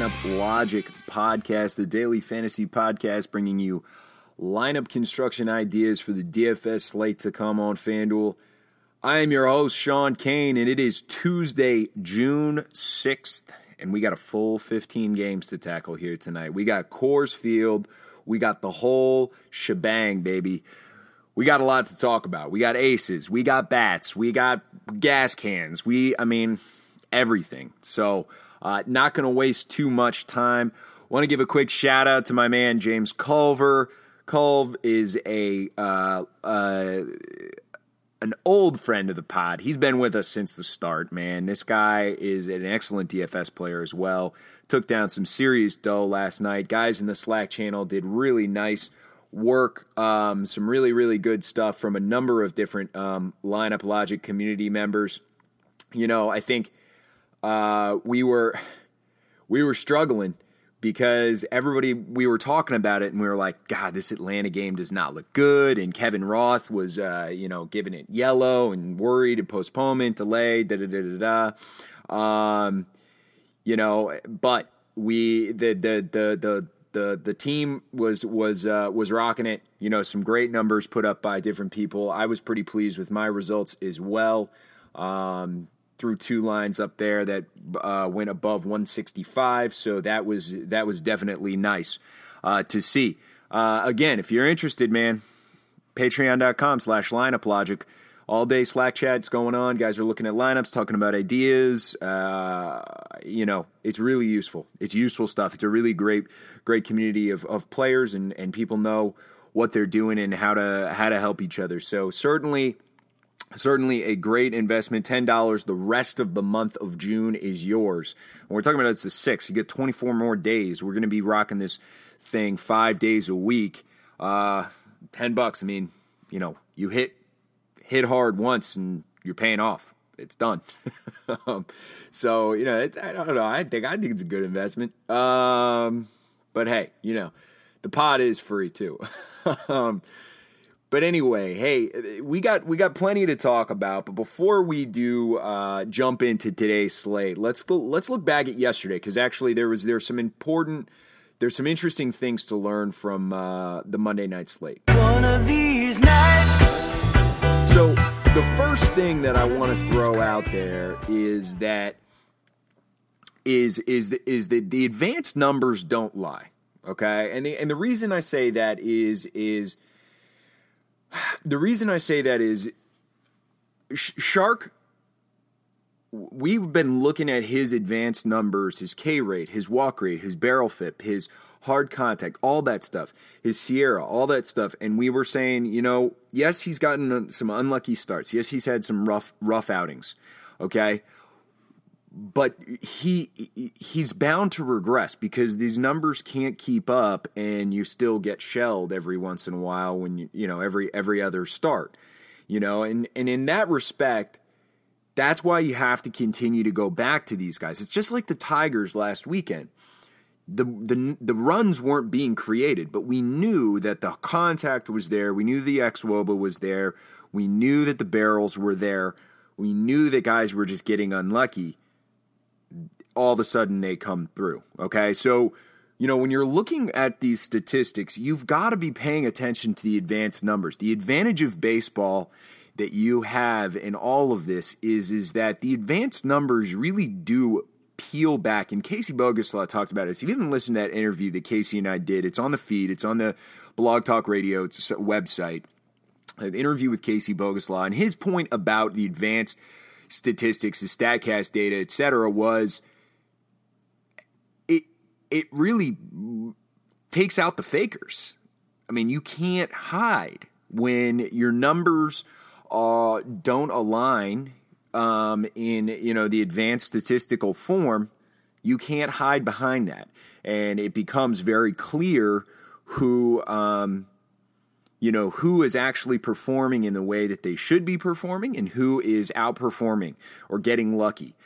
Lineup Logic podcast, the daily fantasy podcast bringing you lineup construction ideas for the DFS slate to come on FanDuel. I am your host, Sean Kane, and it is Tuesday, June 6th, and we got a full 15 games to tackle here tonight. We got Coors Field. We got the whole shebang, baby. We got a lot to talk about. We got aces. We got bats. We got gas cans. Everything. So, not going to waste too much time. Want to give a quick shout out to my man, James Culver. Culv is an old friend of the pod. He's been with us since the start, man. This guy is an excellent DFS player as well. Took down some serious dough last night. Guys in the Slack channel did really nice work. Some really, really good stuff from a number of different Lineup Logic community members. You know, I think we were struggling because we were talking about it and we were like, God, this Atlanta game does not look good. And Kevin Roth was, giving it yellow and worried and postponement, delay, but the team was rocking it. You know, some great numbers put up by different people. I was pretty pleased with my results as well. Through two lines up there that went above 165, so that was definitely nice to see. Again, if you're interested, man, patreon.com/lineuplogic. All day Slack chat's going on. Guys are looking at lineups, talking about ideas. It's really useful. It's useful stuff. It's a really great community of players, and people know what they're doing and how to help each other. So certainly a great investment. $10 the rest of the month of June is yours. And we're talking about it's the 6th. You get 24 more days. We're going to be rocking this thing 5 days a week. $10. I mean, you hit hard once and you're paying off. It's done. So, I don't know. I think it's a good investment. But hey, the pod is free too. But anyway, hey, we got plenty to talk about. But before we do jump into today's slate, let's look back at yesterday, because actually there's some interesting things to learn from the Monday night slate. One of these nights. So the first thing that I want to throw out there is that the advanced numbers don't lie. Okay, and the reason I say that is. The reason I say that is Shark, we've been looking at his advanced numbers, his K rate, his walk rate, his barrel FIP, his hard contact, all that stuff, his Sierra, all that stuff. And we were saying, yes, he's gotten some unlucky starts. Yes, he's had some rough outings. Okay. But he's bound to regress because these numbers can't keep up, and you still get shelled every once in a while when every other start, and in that respect, that's why you have to continue to go back to these guys. It's just like the Tigers last weekend. The runs weren't being created, but we knew that the contact was there. We knew the xwOBA was there. We knew that the barrels were there. We knew that guys were just getting unlucky. All of a sudden they come through. Okay. So, when you're looking at these statistics, you've got to be paying attention to the advanced numbers. The advantage of baseball that you have in all of this is that the advanced numbers really do peel back. And Casey Boguslaw talked about it. So if you haven't listened to that interview that Casey and I did, it's on the feed. It's on the Blog Talk Radio website. The interview with Casey Boguslaw, and his point about the advanced statistics, the StatCast data, etc., was it really takes out the fakers. I mean, you can't hide when your numbers don't align in the advanced statistical form. You can't hide behind that, and it becomes very clear who is actually performing in the way that they should be performing and who is outperforming or getting lucky.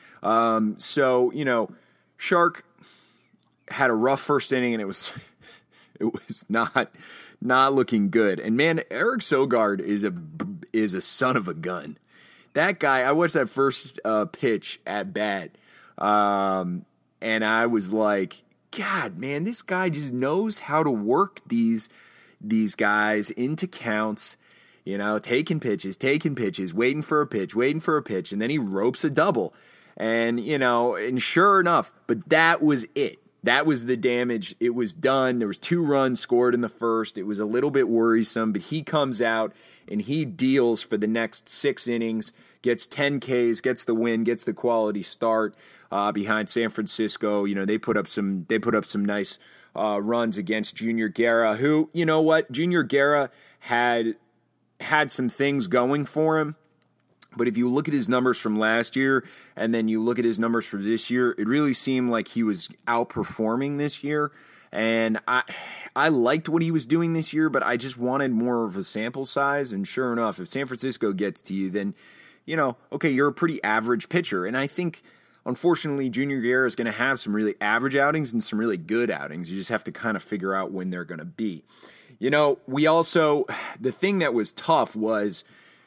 Shark had a rough first inning, and it was not looking good. And man, Eric Sogard is a son of a gun. That guy, I watched that first pitch at bat, and I was like, God, man, this guy just knows how to work these guys into counts, taking pitches, waiting for a pitch, and then he ropes a double. And, and sure enough, but that was it. That was the damage. It was done. There was 2 runs scored in the first. It was a little bit worrisome, but he comes out and he deals for the next 6 innings, gets 10 Ks, gets the win, gets the quality start behind San Francisco. They put up some nice runs against Junior Guerra, who, you know what, Junior Guerra had some things going for him. But if you look at his numbers from last year and then you look at his numbers for this year, it really seemed like he was outperforming this year. And I liked what he was doing this year, but I just wanted more of a sample size. And sure enough, if San Francisco gets to you, then, okay, you're a pretty average pitcher. And I think, unfortunately, Junior Guerra is going to have some really average outings and some really good outings. You just have to kind of figure out when they're going to be. We also, the thing that was tough was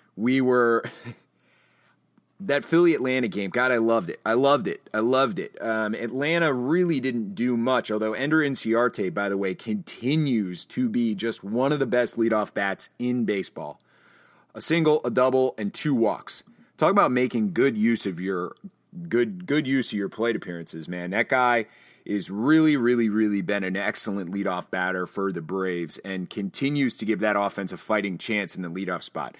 that Philly-Atlanta game, God, I loved it. Atlanta really didn't do much, although Ender Inciarte, by the way, continues to be just one of the best leadoff bats in baseball. A single, a double, and 2 walks. Talk about making good use of your plate appearances, man. That guy is really, really, really been an excellent leadoff batter for the Braves and continues to give that offense a fighting chance in the leadoff spot.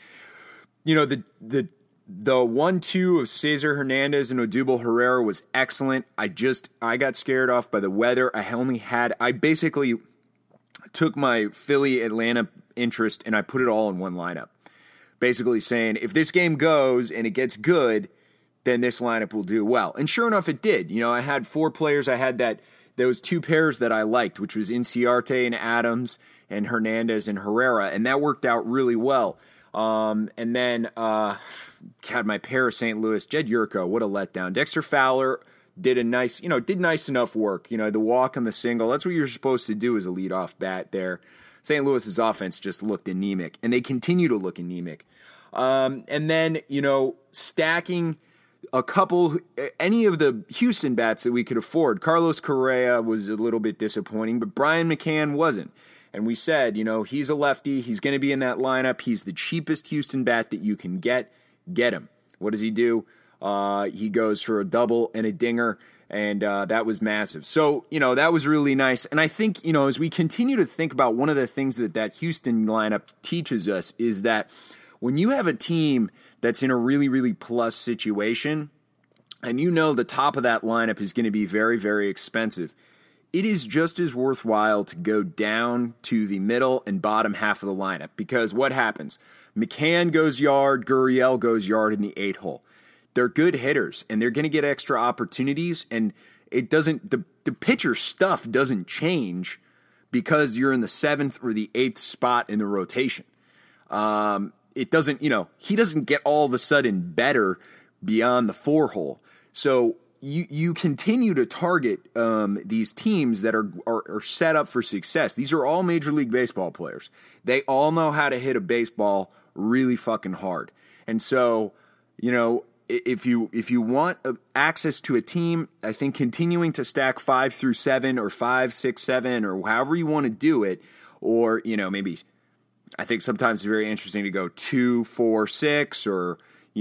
The 1-2 of Cesar Hernandez and Odubel Herrera was excellent. I got scared off by the weather. I basically took my Philly-Atlanta interest and I put it all in one lineup. Basically saying, if this game goes and it gets good, then this lineup will do well. And sure enough, it did. I had 4 players. I had those 2 pairs that I liked, which was Inciarte and Adams and Hernandez and Herrera, and that worked out really well. And then, my pair of St. Louis, Jed Yurko, what a letdown. Dexter Fowler did nice enough work. The walk and the single, that's what you're supposed to do as a leadoff bat there. St. Louis's offense just looked anemic, and they continue to look anemic. And then, stacking any of the Houston bats that we could afford. Carlos Correa was a little bit disappointing, but Brian McCann wasn't. And we said, he's a lefty. He's going to be in that lineup. He's the cheapest Houston bat that you can get. Get him. What does he do? He goes for a double and a dinger, and that was massive. So, that was really nice. And I think, as we continue to think about one of the things that Houston lineup teaches us is that when you have a team that's in a really, really plus situation, and the top of that lineup is going to be very, very expensive, it is just as worthwhile to go down to the middle and bottom half of the lineup, because what happens? McCann goes yard, Gurriel goes yard in the 8 hole. They're good hitters, and they're going to get extra opportunities, and the pitcher stuff doesn't change because you're in the 7th or the 8th spot in the rotation. It doesn't, he doesn't get all of a sudden better beyond the 4 hole. So you continue to target these teams that are set up for success. These are all Major League Baseball players. They all know how to hit a baseball really fucking hard. And so, if you want access to a team, I think continuing to stack 5 through 7 or 5, 6, 7 or however you want to do it, or maybe I think sometimes it's very interesting to go 2, 4, 6 or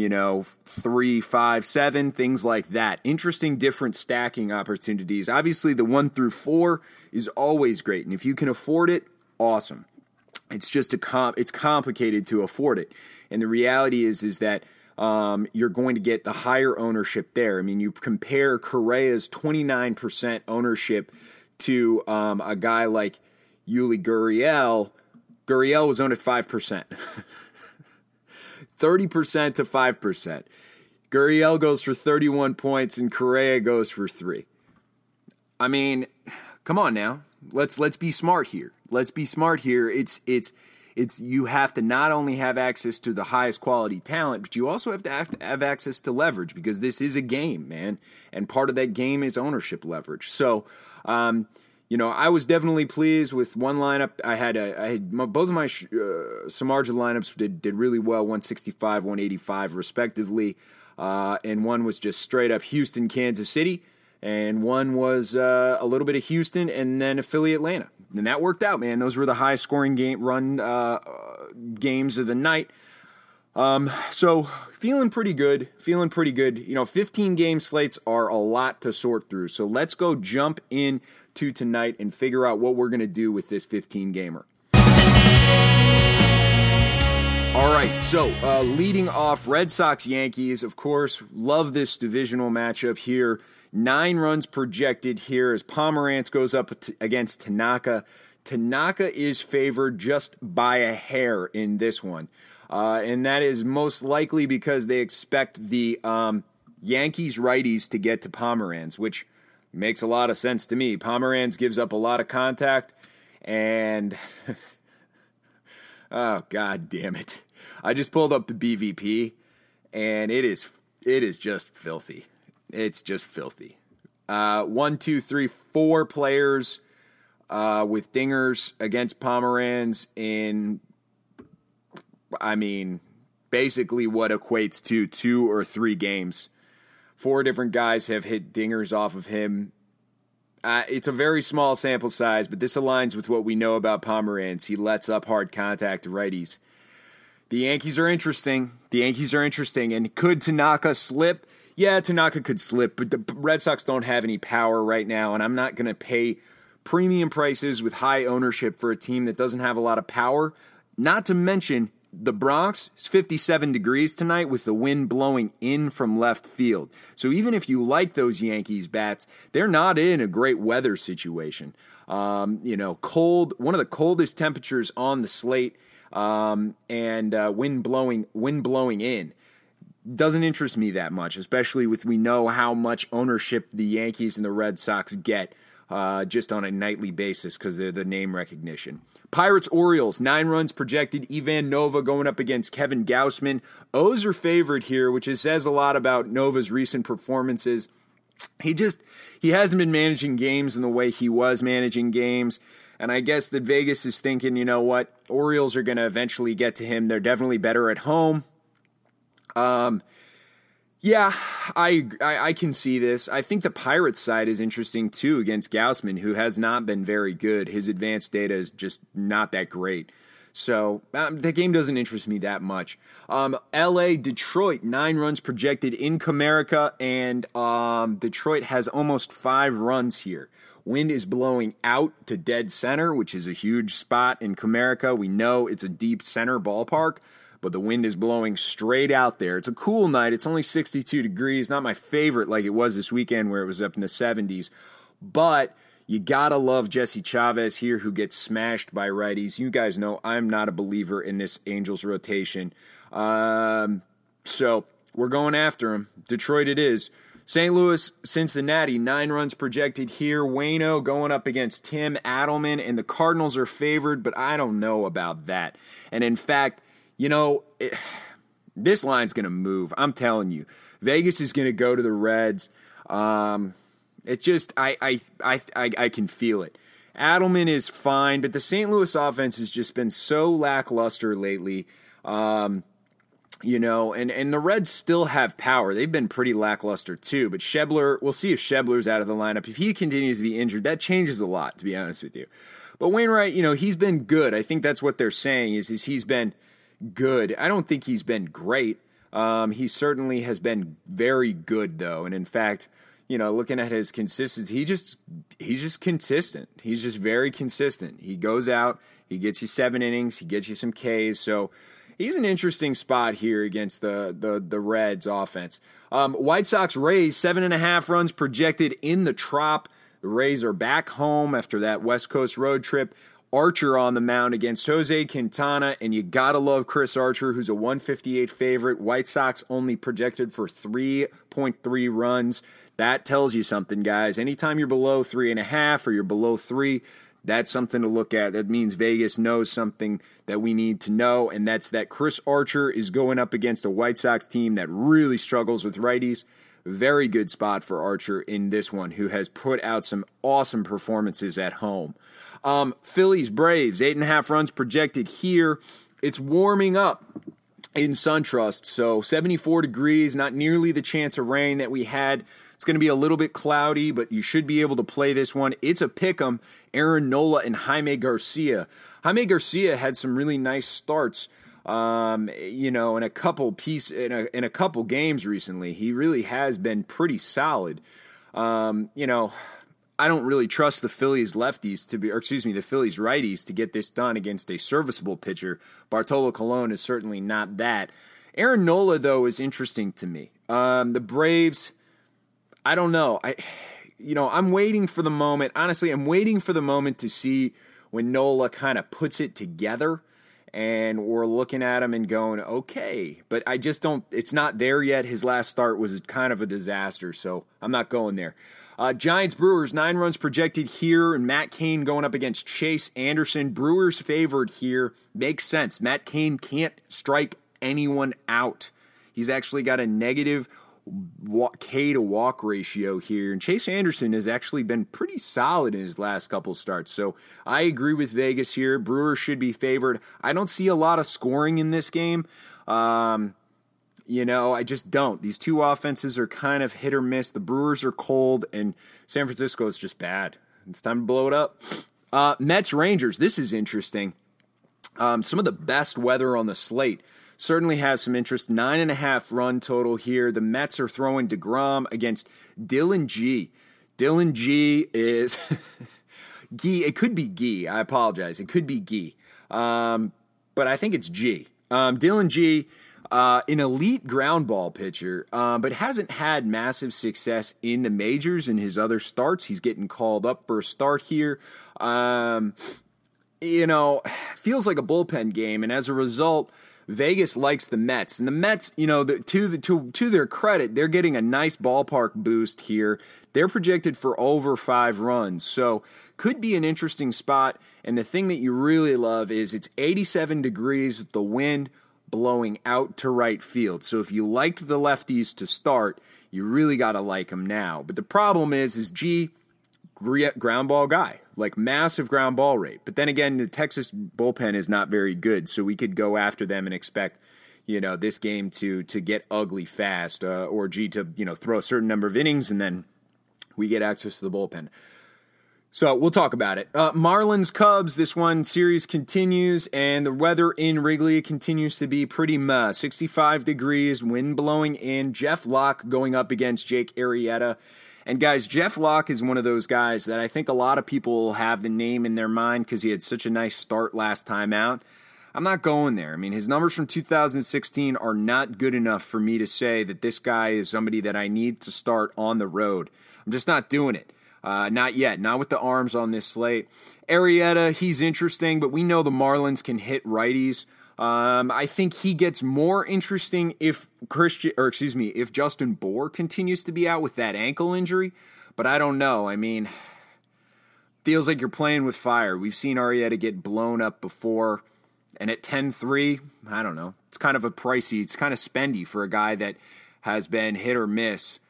3, 5, 7, things like that. Interesting, different stacking opportunities. Obviously, the 1 through 4 is always great, and if you can afford it, awesome. It's just it's complicated to afford it, and the reality is that you're going to get the higher ownership there. I mean, you compare Correa's 29% ownership to a guy like Yuli Gurriel. Gurriel was owned at 5%. 30% to 5%. Gurriel goes for 31 points and Correa goes for 3. I mean, come on now. Let's be smart here. It's you have to not only have access to the highest quality talent, but you also have to have access to leverage, because this is a game, man. And part of that game is ownership leverage. So, I was definitely pleased with one lineup. I had both of my Samardzija lineups did really well, 165, 185 respectively, and one was just straight up Houston, Kansas City, and one was a little bit of Houston, and then a Philly Atlanta. And that worked out, man. Those were the high scoring games of the night. So feeling pretty good. 15 game slates are a lot to sort through. So let's go jump in to tonight and figure out what we're going to do with this 15 gamer. All right, so leading off, Red Sox Yankees, of course, love this divisional matchup here. 9 runs projected here as Pomeranz goes up against Tanaka. Tanaka is favored just by a hair in this one. And that is most likely because they expect the Yankees righties to get to Pomeranz, which makes a lot of sense to me. Pomeranz gives up a lot of contact, and oh, God damn it. I just pulled up the BVP, and it is just filthy. It's just filthy. 1, 2, 3, 4 players with dingers against Pomeranz in, basically what equates to 2 or 3 games. 4 different guys have hit dingers off of him. It's a very small sample size, but this aligns with what we know about Pomeranz. He lets up hard contact to righties. The Yankees are interesting. And could Tanaka slip? Yeah, Tanaka could slip, but the Red Sox don't have any power right now, and I'm not going to pay premium prices with high ownership for a team that doesn't have a lot of power. Not to mention, the Bronx is 57 degrees tonight with the wind blowing in from left field. So even if you like those Yankees bats, they're not in a great weather situation. Cold, one of the coldest temperatures on the slate, and wind blowing in. Doesn't interest me that much, especially with we know how much ownership the Yankees and the Red Sox get just on a nightly basis because they're the name recognition. Pirates-Orioles, 9 runs projected. Ivan Nova going up against Kevin Gausman. O's are favored here, which says a lot about Nova's recent performances. He hasn't been managing games in the way he was managing games. And I guess that Vegas is thinking, you know what, Orioles are going to eventually get to him. They're definitely better at home. Yeah, I can see this. I think the Pirates side is interesting too against Gausman, who has not been very good. His advanced data is just not that great. So the game doesn't interest me that much. LA, Detroit, 9 runs projected in Comerica, and Detroit has almost 5 runs here. Wind is blowing out to dead center, which is a huge spot in Comerica. We know it's a deep center ballpark, but the wind is blowing straight out there. It's a cool night. It's only 62 degrees. Not my favorite like it was this weekend where it was up in the 70s. But you gotta love Jesse Chavez here, who gets smashed by righties. You guys know I'm not a believer in this Angels rotation. So we're going after him. Detroit it is. St. Louis, Cincinnati, 9 runs projected here. Waino going up against Tim Adelman, and the Cardinals are favored, but I don't know about that. And in fact, this line's going to move. I'm telling you. Vegas is going to go to the Reds. It just, I can feel it. Adelman is fine, but the St. Louis offense has just been so lackluster lately. And the Reds still have power. They've been pretty lackluster too, but Schebler, we'll see if Schebler's out of the lineup. If he continues to be injured, that changes a lot, to be honest with you. But Wainwright, he's been good. I think that's what they're saying is he's been good. I don't think he's been great. He certainly has been very good, though. And in fact, looking at his consistency, he's just consistent. He's just very consistent. He goes out, he gets you 7 innings, he gets you some Ks. So he's an interesting spot here against the Reds offense. White Sox Rays, 7.5 runs projected in the Trop. The Rays are back home after that West Coast road trip. Archer on the mound against Jose Quintana, and you gotta love Chris Archer, who's a 158 favorite. White Sox only projected for 3.3 runs. That tells you something, guys. Anytime you're below 3.5 or you're below 3, that's something to look at. That means Vegas knows something that we need to know, and that's that Chris Archer is going up against a White Sox team that really struggles with righties. Very good spot for Archer in this one, who has put out some awesome performances at home. Phillies, Braves, 8.5 runs projected here. It's warming up. in SunTrust. So 74 degrees, not nearly the chance of rain that we had. It's going to be a little bit cloudy, but you should be able to play this one. It's a pick'em. Aaron Nola and Jaime Garcia. Jaime Garcia had some really nice starts, in a couple in a couple games recently. He really has been pretty solid. I don't really trust the Phillies lefties the Phillies righties to get this done against a serviceable pitcher. Bartolo Colon is certainly not that. Aaron Nola, though, is interesting to me. The Braves, I don't know. I'm waiting for the moment. Honestly, I'm waiting for the moment to see when Nola kind of puts it together and we're looking at him and going, okay. But I just don't, it's not there yet. His last start was kind of a disaster, so I'm not going there. Giants Brewers, 9 runs projected here, and Matt Cain going up against Chase Anderson. Brewers favored here. Makes sense. Matt Cain can't strike anyone out. He's actually got a negative K to walk ratio here, and Chase Anderson has actually been pretty solid in his last couple starts. So I agree with Vegas here. Brewers should be favored. I don't see a lot of scoring in this game. I just don't. These two offenses are kind of hit or miss. The Brewers are cold, and San Francisco is just bad. It's time to blow it up. Mets Rangers. This is interesting. Some of the best weather on the slate. Certainly have some interest. 9.5 run total here. The Mets are throwing DeGrom against Dylan G. Dylan G is Gee. It could be Gee. I apologize. It could be Gee. But I think it's G. Dylan G, an elite ground ball pitcher, but hasn't had massive success in the majors in his other starts. He's getting called up for a start here. Feels like a bullpen game, and as a result, Vegas likes the Mets. And the Mets, to their credit, they're getting a nice ballpark boost here. They're projected for over 5 runs, so could be an interesting spot. And the thing that you really love is it's 87 degrees with the wind blowing out to right field. So if you liked the lefties to start, you really got to like them now. But the problem is G, ground ball guy, like massive ground ball rate. But then again, the Texas bullpen is not very good, so we could go after them and expect, this game to get ugly fast, or G to, throw a certain number of innings and then we get access to the bullpen. So we'll talk about it. Marlins Cubs, this one series continues, and the weather in Wrigley continues to be pretty 65 degrees, wind blowing in. Jeff Locke going up against Jake Arrieta. And guys, Jeff Locke is one of those guys that I think a lot of people have the name in their mind because he had such a nice start last time out. I'm not going there. I mean, his numbers from 2016 are not good enough for me to say that this guy is somebody that I need to start on the road. I'm just not doing it. Not yet. Not with the arms on this slate. Arrieta, he's interesting, but we know the Marlins can hit righties. I think he gets more interesting if Justin Bour continues to be out with that ankle injury, but I don't know. I mean, feels like you're playing with fire. We've seen Arrieta get blown up before, and at 10-3, I don't know. It's kind of it's kind of spendy for a guy that has been hit or miss.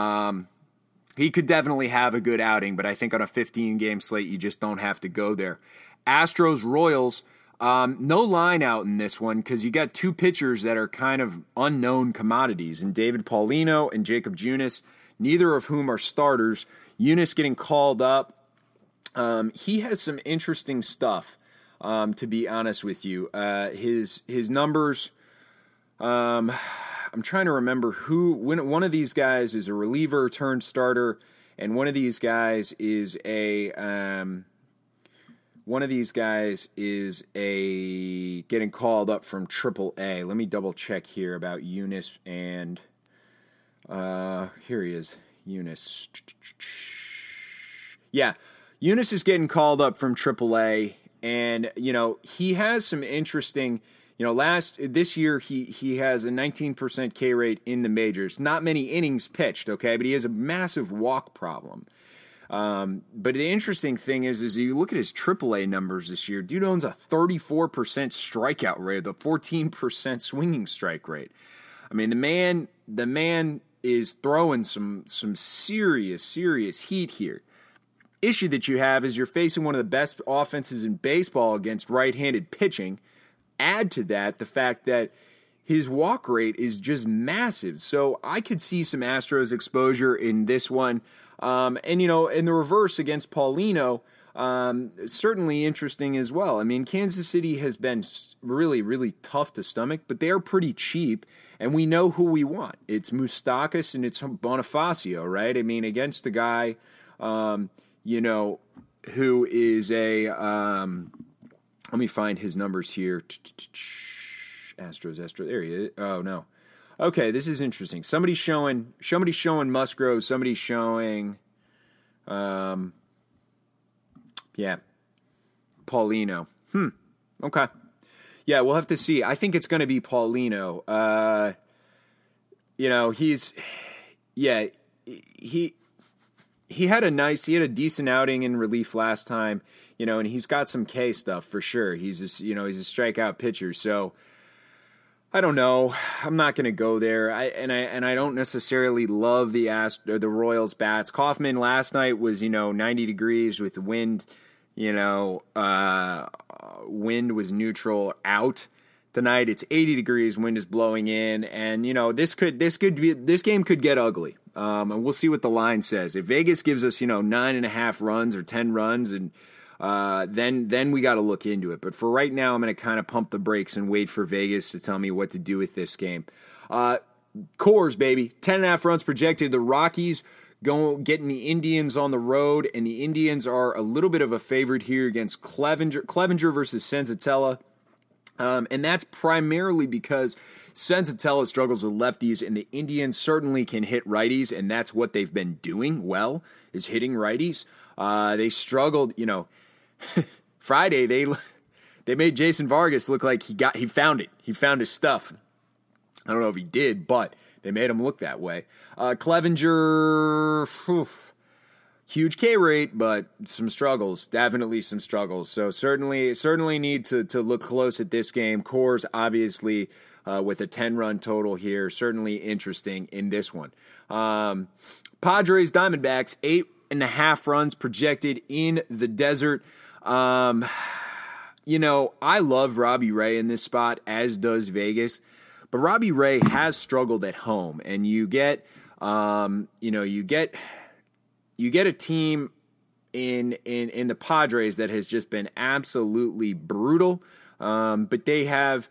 He could definitely have a good outing, but I think on a 15-game slate, you just don't have to go there. Astros Royals. No line out in this one because you got two pitchers that are kind of unknown commodities, and David Paulino and Jacob Junis, neither of whom are starters. Junis getting called up. He has some interesting stuff, to be honest with you. His numbers, I'm trying to remember when one of these guys is a reliever turned starter, and one of these guys is a getting called up from AAA. Let me double check here about Junis, and here he is, Junis. Yeah, Junis is getting called up from AAA, and he has some interesting. This year he has a 19% K rate in the majors. Not many innings pitched, okay, but he has a massive walk problem. But the interesting thing is you look at his AAA numbers this year. Dude owns a 34% strikeout rate, a 14% swinging strike rate. I mean, the man is throwing some serious heat here. Issue that you have is you're facing one of the best offenses in baseball against right-handed pitching. Add to that the fact that his walk rate is just massive. So I could see some Astros exposure in this one. And, in the reverse against Paulino, certainly interesting as well. I mean, Kansas City has been really, really tough to stomach, but they are pretty cheap, and we know who we want. It's Moustakas and it's Bonifacio, right? I mean, against the guy, who is let me find his numbers here. Astros. There he is. Oh, no. Okay, this is interesting. Somebody's showing Musgrove. Somebody's showing, Paulino. Okay. Yeah, we'll have to see. I think it's going to be Paulino. He had a decent outing in relief last time, and he's got some K stuff for sure. He's he's a strikeout pitcher, so I don't know. I'm not going to go there. I don't necessarily love the Royals bats. Kauffman last night was 90 degrees with the wind. Wind was neutral out. Tonight it's 80 degrees. Wind is blowing in, and this game could get ugly. And we'll see what the line says. If Vegas gives us 9.5 runs or 10 runs, and then we got to look into it. But for right now, I'm going to kind of pump the brakes and wait for Vegas to tell me what to do with this game. Coors, baby, 10.5 runs projected. The Rockies getting the Indians on the road, and the Indians are a little bit of a favorite here against Clevenger versus Senzatella. And that's primarily because Senzatella struggles with lefties, and the Indians certainly can hit righties, and that's what they've been doing well, is hitting righties. They struggled, Friday they made Jason Vargas look like he found it. He found his stuff. I don't know if he did, but they made him look that way. Clevenger, huge K rate, but some struggles, definitely some struggles. So certainly need to look close at this game. Coors, obviously, with a 10-run total here, certainly interesting in this one. Padres, Diamondbacks, 8.5 runs projected in the desert. I love Robbie Ray in this spot, as does Vegas. But Robbie Ray has struggled at home, and you get a team in the Padres that has just been absolutely brutal. But they have,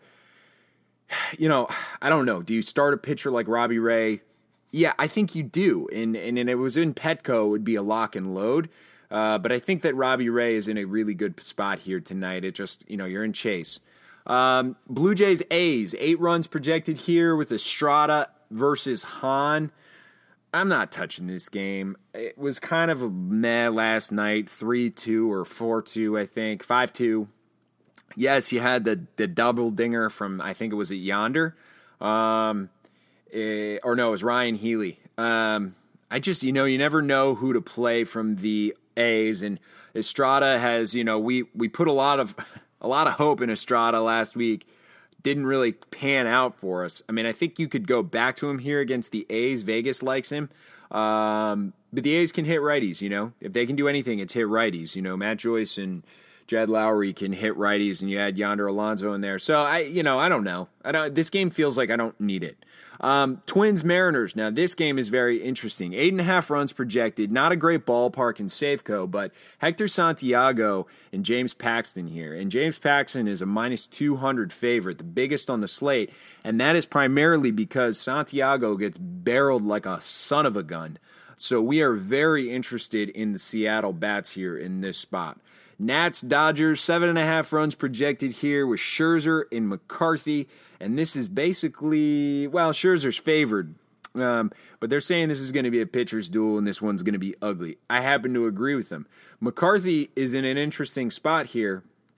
I don't know. Do you start a pitcher like Robbie Ray? Yeah, I think you do. And it was in Petco, it would be a lock and load. But I think that Robbie Ray is in a really good spot here tonight. It just, you're in Chase. Blue Jays, A's, 8 runs projected here with Estrada versus Hahn. I'm not touching this game. It was kind of a meh last night, 3-2 or 4-2, I think, 5-2. Yes, you had the double dinger from, I think it was at Yonder. It was Ryan Healy. I just, you never know who to play from the A's, and Estrada has, we put a lot of hope in Estrada last week. Didn't really pan out for us. I mean, I think you could go back to him here against the A's. Vegas likes him. But the A's can hit righties, If they can do anything, it's hit righties. Matt Joyce and Jed Lowry can hit righties, and you add Yonder Alonso in there. So, I don't know. This game feels like I don't need it. Twins, Mariners. Now, this game is very interesting. 8.5 runs projected. Not a great ballpark in Safeco, but Hector Santiago and James Paxton here. And James Paxton is a minus 200 favorite, the biggest on the slate. And that is primarily because Santiago gets barreled like a son of a gun. So we are very interested in the Seattle bats here in this spot. Nats, Dodgers, 7.5 runs projected here with Scherzer and McCarthy. And this is basically, Scherzer's favored. But they're saying this is going to be a pitcher's duel and this one's going to be ugly. I happen to agree with them. McCarthy is in an interesting spot here.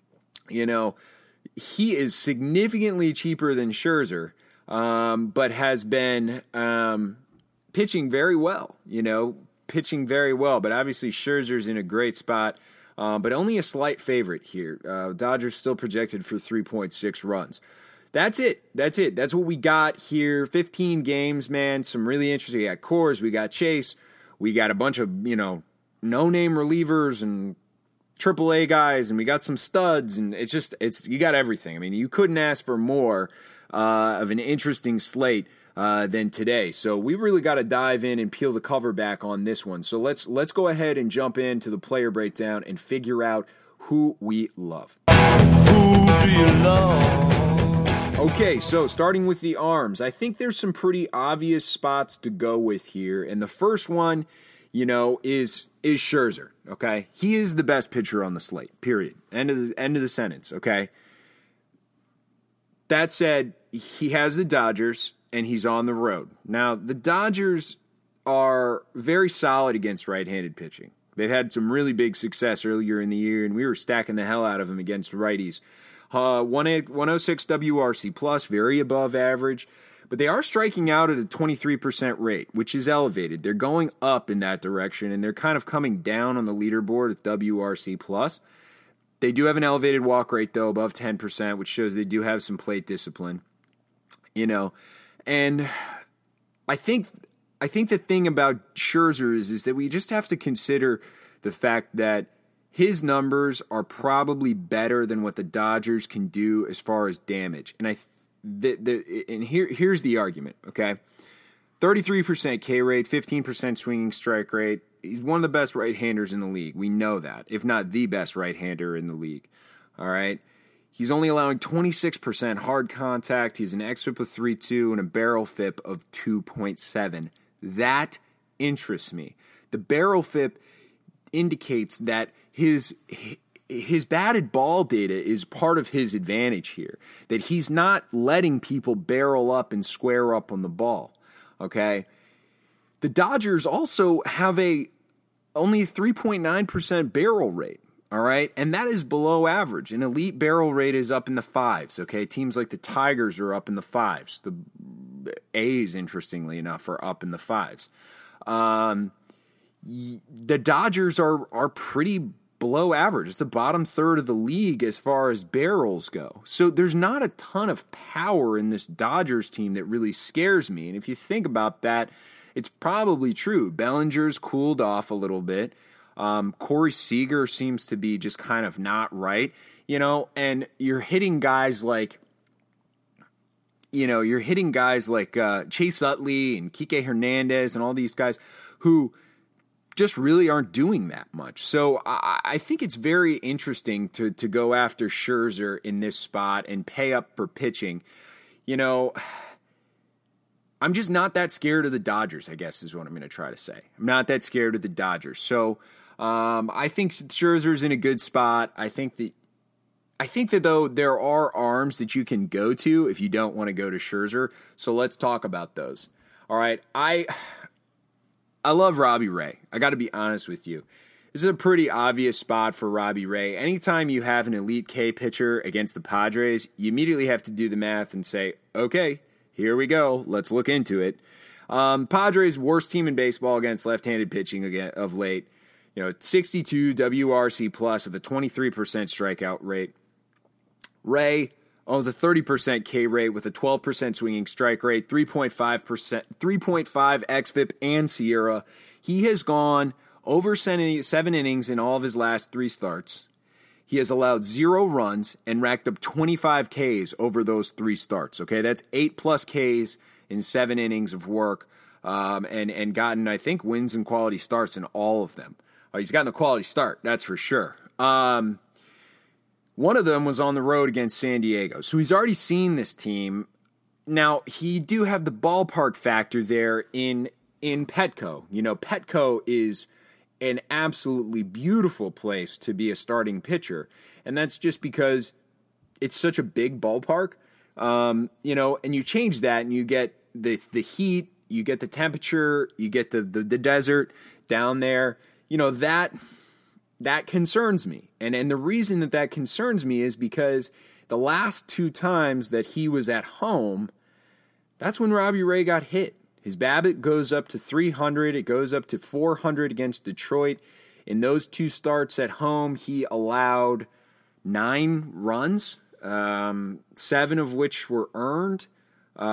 He is significantly cheaper than Scherzer, but has been pitching very well, But obviously Scherzer's in a great spot. But only a slight favorite here. Dodgers still projected for 3.6 runs. That's it. That's what we got here. 15 games, man. Some really interesting. We got Coors. We got Chase. We got a bunch of, no-name relievers and AAA guys, and we got some studs, and you got everything. I mean, you couldn't ask for more of an interesting slate than today. So we really got to dive in and peel the cover back on this one. So let's go ahead and jump into the player breakdown and figure out who we love. Who do you love? Okay, so starting with the arms, I think there's some pretty obvious spots to go with here, and the first one, is Scherzer. Okay, he is the best pitcher on the slate. Period. End of the sentence. Okay. That said, he has the Dodgers, and he's on the road. Now, the Dodgers are very solid against right-handed pitching. They've had some really big success earlier in the year, and we were stacking the hell out of them against righties. 106 WRC plus, very above average. But they are striking out at a 23% rate, which is elevated. They're going up in that direction, and they're kind of coming down on the leaderboard at WRC plus. They do have an elevated walk rate, though, above 10%, which shows they do have some plate discipline. And I think the thing about Scherzer is that we just have to consider the fact that his numbers are probably better than what the Dodgers can do as far as damage. And here's the argument, okay? 33% K rate, 15% swinging strike rate. He's one of the best right-handers in the league. We know that, if not the best right-hander in the league. All right? He's only allowing 26% hard contact. He's an xFIP of 3.2 and a barrel FIP of 2.7. That interests me. The barrel FIP indicates that his batted ball data is part of his advantage here, that he's not letting people barrel up and square up on the ball, okay? The Dodgers also have only a 3.9% barrel rate, all right? And that is below average. An elite barrel rate is up in the fives, okay? Teams like the Tigers are up in the fives. The A's, interestingly enough, are up in the fives. The Dodgers are pretty below average. It's the bottom third of the league as far as barrels go. So there's not a ton of power in this Dodgers team that really scares me. And if you think about that, it's probably true. Bellinger's cooled off a little bit. Corey Seager seems to be just kind of not right, and you're hitting guys like, Chase Utley and Kike Hernandez and all these guys who just really aren't doing that much. So I think it's very interesting to go after Scherzer in this spot and pay up for pitching. I'm just not that scared of the Dodgers, I guess is what I'm going to try to say. I'm not that scared of the Dodgers. So I think Scherzer's in a good spot. I think that though there are arms that you can go to if you don't want to go to Scherzer. So let's talk about those. All right. I love Robbie Ray. I got to be honest with you. This is a pretty obvious spot for Robbie Ray. Anytime you have an elite K pitcher against the Padres, you immediately have to do the math and say, okay, here we go. Let's look into it. Padres, worst team in baseball against left-handed pitching of late. 62 WRC plus with a 23% strikeout rate. Ray owns a 30% K rate with a 12% swinging strike rate, 3.5% 3.5 xFIP and SIERA. He has gone over 7 innings in all of his last 3 starts. He has allowed 0 runs and racked up 25 Ks over those 3 starts. Okay, that's 8+ Ks in 7 innings of work, and gotten, I think, wins and quality starts in all of them. He's gotten a quality start, that's for sure. One of them was on the road against San Diego, so he's already seen this team. Now, he do have the ballpark factor there in Petco. Petco is an absolutely beautiful place to be a starting pitcher, and that's just because it's such a big ballpark. And you change that, and you get the heat, you get the temperature, you get the desert down there. That concerns me, and the reason that concerns me is because the last 2 times that he was at home, that's when Robbie Ray got hit. His BABIP goes up to 300. It goes up to 400 against Detroit. In those 2 starts at home, he allowed 9 runs, 7 of which were earned. 3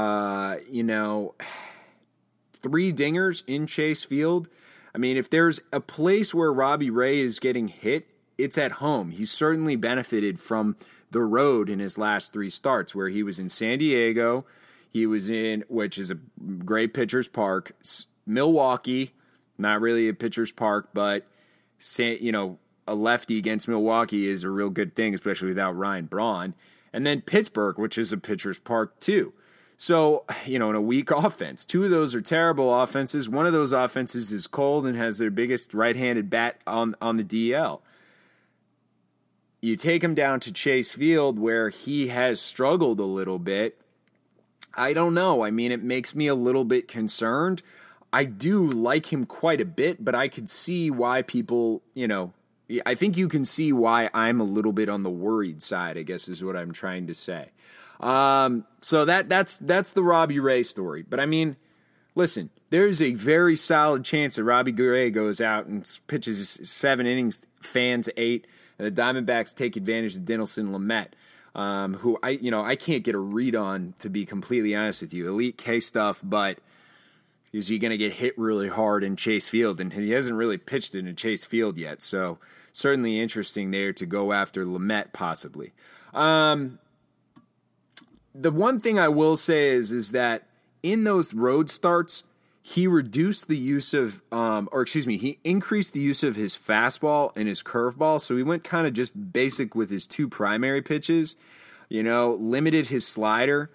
dingers in Chase Field. I mean, if there's a place where Robbie Ray is getting hit it's at home. He's certainly benefited from the road in his last 3 starts, where he was in San Diego, he was in, which is a great pitcher's park, Milwaukee, not really a pitcher's park, but a lefty against Milwaukee is a real good thing, especially without Ryan Braun. And then Pittsburgh, which is a pitcher's park too. So, in a weak offense. 2 of those are terrible offenses. One of those offenses is cold and has their biggest right-handed bat on the DL. You take him down to Chase Field, where he has struggled a little bit. I don't know. I mean, it makes me a little bit concerned. I do like him quite a bit, but I could see why people, I think you can see why I'm a little bit on the worried side, I guess is what I'm trying to say. So that's the Robbie Ray story. But I mean, listen, there's a very solid chance that Robbie Ray goes out and pitches 7 innings, fans 8, and the Diamondbacks take advantage of Dinelson Lamet, who I can't get a read on, to be completely honest with you. Elite K stuff, but is he going to get hit really hard in Chase Field? And he hasn't really pitched in Chase Field yet, so certainly interesting there to go after Lamet possibly. The one thing I will say is that in those road starts, he reduced the use of, he increased the use of his fastball and his curveball. So he went kind of just basic with his 2 primary pitches, limited his slider.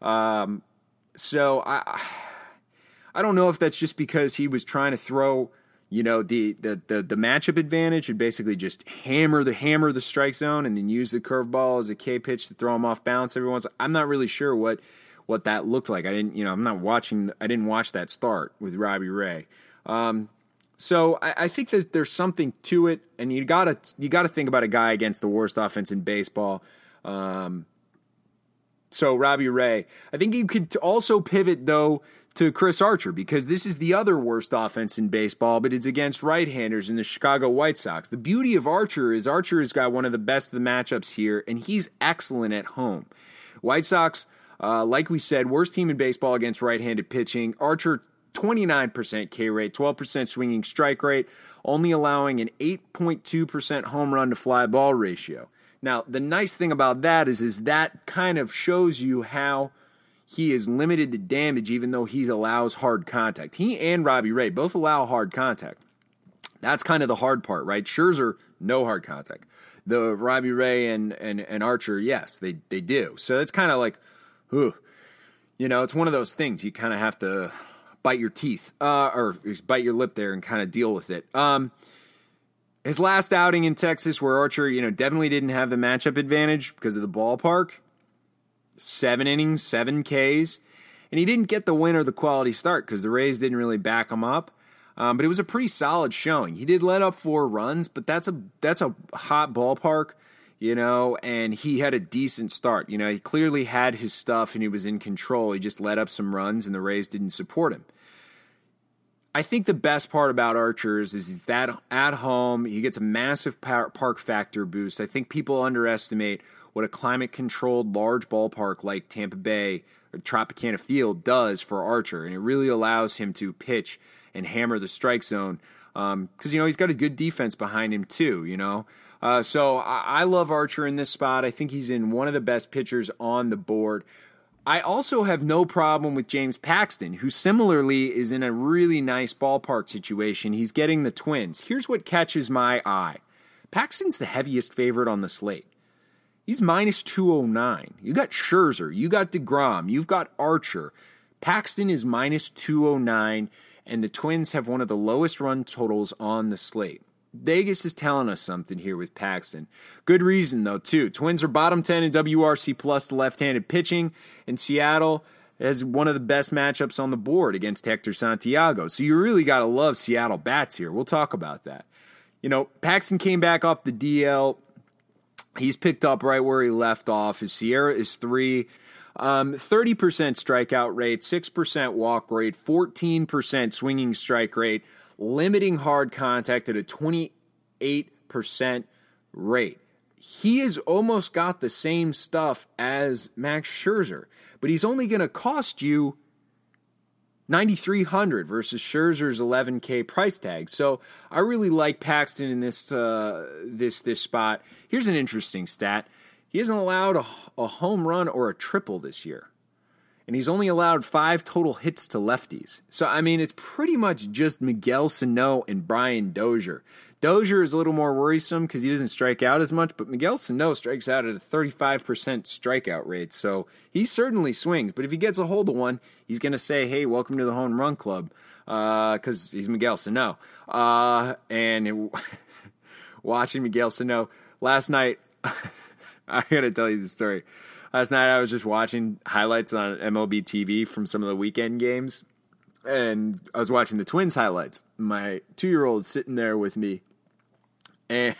So I don't know if that's just because he was trying to throw, the matchup advantage and basically just hammer the strike zone and then use the curveball as a K pitch to throw him off balance every once. I'm not really sure what that looked like. I didn't watch that start with Robbie Ray. So I think that there's something to it, and you gotta think about a guy against the worst offense in baseball. So Robbie Ray, I think you could also pivot though to Chris Archer, because this is the other worst offense in baseball, but it's against right-handers in the Chicago White Sox. The beauty of Archer is Archer has got one of the best of the matchups here, and he's excellent at home. White Sox, like we said, worst team in baseball against right-handed pitching. Archer, 29% K rate, 12% swinging strike rate, only allowing an 8.2% home run to fly ball ratio. Now, the nice thing about that is that kind of shows you how he is limited to damage, even though he allows hard contact. He and Robbie Ray both allow hard contact. That's kind of the hard part, right? Scherzer, no hard contact. The Robbie Ray and Archer, yes, they do. So it's kind of like, it's one of those things. You kind of have to bite your teeth, or bite your lip there and kind of deal with it. His last outing in Texas, where Archer, definitely didn't have the matchup advantage because of the ballpark, 7 innings, 7 Ks, and he didn't get the win or the quality start because the Rays didn't really back him up. But it was a pretty solid showing. He did let up 4 runs, but that's a hot ballpark, and he had a decent start. He clearly had his stuff and he was in control. He just let up some runs and the Rays didn't support him. I think the best part about Archer is that at home, he gets a massive park factor boost. I think people underestimate what a climate-controlled large ballpark like Tampa Bay or Tropicana Field does for Archer, and it really allows him to pitch and hammer the strike zone because, he's got a good defense behind him too, So I love Archer in this spot. I think he's in one of the best pitchers on the board. I also have no problem with James Paxton, who similarly is in a really nice ballpark situation. He's getting the Twins. Here's what catches my eye. Paxton's the heaviest favorite on the slate. He's minus 209. You got Scherzer, you got DeGrom, you've got Archer. Paxton is minus 209, and the Twins have one of the lowest run totals on the slate. Vegas is telling us something here with Paxton. Good reason, though, too. Twins are bottom 10 in WRC plus left-handed pitching, and Seattle has one of the best matchups on the board against Hector Santiago. So you really got to love Seattle bats here. We'll talk about that. Paxton came back off the DL. He's picked up right where he left off. His Sierra is 3. 30% strikeout rate, 6% walk rate, 14% swinging strike rate, limiting hard contact at a 28% rate. He has almost got the same stuff as Max Scherzer, but he's only going to cost you $9,300 versus Scherzer's $11K price tag. So I really like Paxton in this spot. Here's an interesting stat. He hasn't allowed a home run or a triple this year. And he's only allowed 5 total hits to lefties. So, I mean, it's pretty much just Miguel Sano and Brian Dozier. Dozier is a little more worrisome because he doesn't strike out as much, but Miguel Sano strikes out at a 35% strikeout rate. So he certainly swings. But if he gets a hold of one, he's going to say, hey, welcome to the home run club, because he's Miguel Sano. Watching Miguel Sano last night, I got to tell you the story. Last night I was just watching highlights on MLB TV from some of the weekend games, and I was watching the Twins highlights. My 2-year-old sitting there with me, and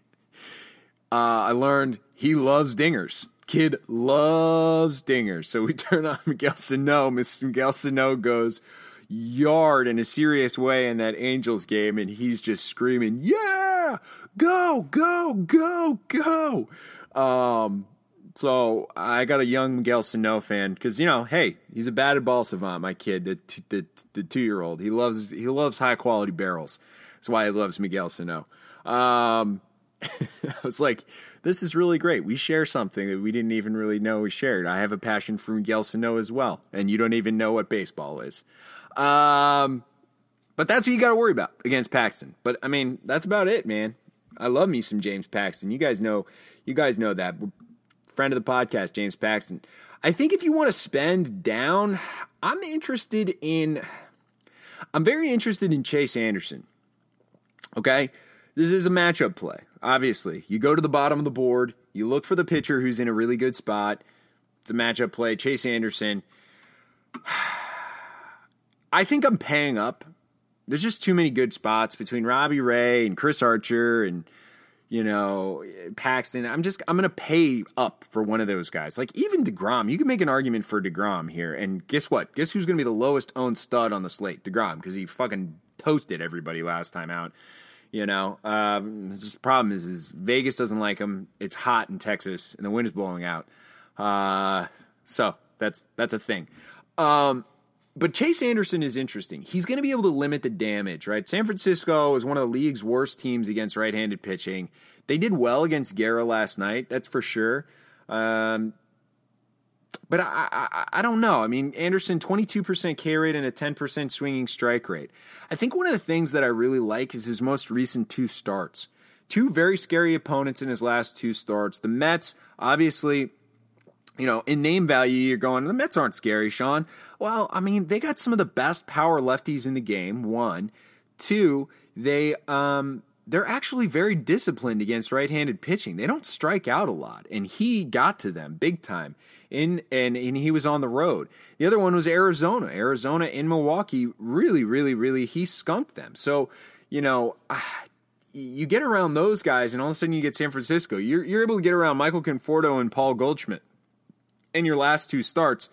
I learned he loves dingers. Kid loves dingers. So we turn on Miguel Sano. Miguel Sano goes yard in a serious way in that Angels game, and he's just screaming, yeah, go, go, go, go. So I got a young Miguel Sano fan because, hey, he's a batted ball savant, my kid, the 2-year-old. He loves high quality barrels. That's why he loves Miguel Sano. I was like, this is really great. We share something that we didn't even really know we shared. I have a passion for Miguel Sano as well, and you don't even know what baseball is. But that's what you got to worry about against Paxton. But I mean, that's about it, man. I love me some James Paxton. You guys know that. Friend of the podcast, James Paxton. I think if you want to spend down, I'm very interested in Chase Anderson. Okay? This is a matchup play. Obviously, you go to the bottom of the board, you look for the pitcher who's in a really good spot. It's a matchup play. Chase Anderson. I think I'm paying up. There's just too many good spots between Robbie Ray and Chris Archer and Paxton. I'm going to pay up for one of those guys. Like even DeGrom, you can make an argument for DeGrom here. And guess what? Guess who's going to be the lowest owned stud on the slate? DeGrom, because he fucking toasted everybody last time out. Just the problem is Vegas doesn't like him. It's hot in Texas and the wind is blowing out. So that's a thing. But Chase Anderson is interesting. He's going to be able to limit the damage, right? San Francisco is one of the league's worst teams against right-handed pitching. They did well against Guerra last night, that's for sure. But I don't know. I mean, Anderson, 22% K rate and a 10% swinging strike rate. I think one of the things that I really like is his most recent 2 starts. 2 very scary opponents in his last 2 starts. The Mets, obviously, in name value, you're going, the Mets aren't scary, Sean. Well, I mean, they got some of the best power lefties in the game, 1. 2, they're actually very disciplined against right-handed pitching. They don't strike out a lot, and he got to them big time. And he was on the road. The other one was Arizona. Arizona in Milwaukee, really, really, really, he skunked them. So, you get around those guys, and all of a sudden you get San Francisco. You're able to get around Michael Conforto and Paul Goldschmidt in your last 2 starts.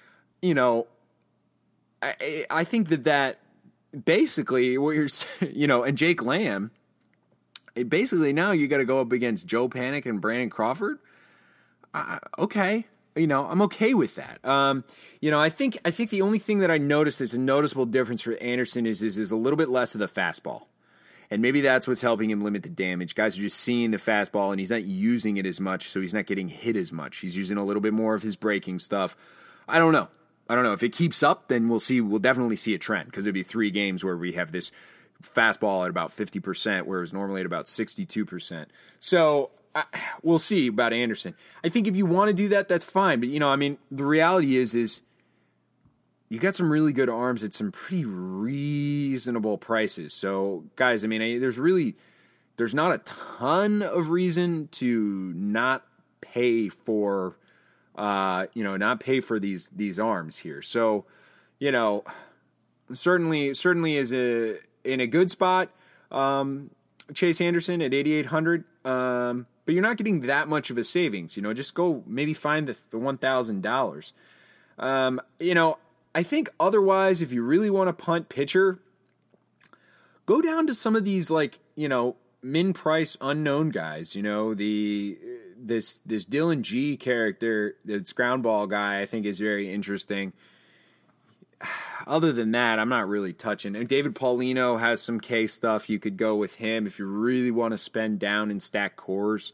I think that basically what you're, and Jake Lamb, basically now you got to go up against Joe Panik and Brandon Crawford. Okay. I'm okay with that. I think the only thing that I noticed is a noticeable difference for Anderson is a little bit less of the fastball. And maybe that's what's helping him limit the damage. Guys are just seeing the fastball, and he's not using it as much, so he's not getting hit as much. He's using a little bit more of his breaking stuff. I don't know. If it keeps up, then we'll definitely see a trend, because it'll be 3 games where we have this fastball at about 50%, whereas normally at about 62%. So we'll see about Anderson. I think if you want to do that, that's fine. But, the reality is you got some really good arms at some pretty reasonable prices. So, guys, there's not a ton of reason to not pay for, these arms here. So, certainly is in a good spot. Chase Anderson at 8,800. But you're not getting that much of a savings. Just go maybe find the $1,000. I think otherwise, if you really want to punt pitcher, go down to some of these min price unknown guys. This Dylan G character, this ground ball guy, I think is very interesting. other than that, I'm not really touching. And David Paulino has some K stuff. You could go with him if you really want to spend down and stack cores.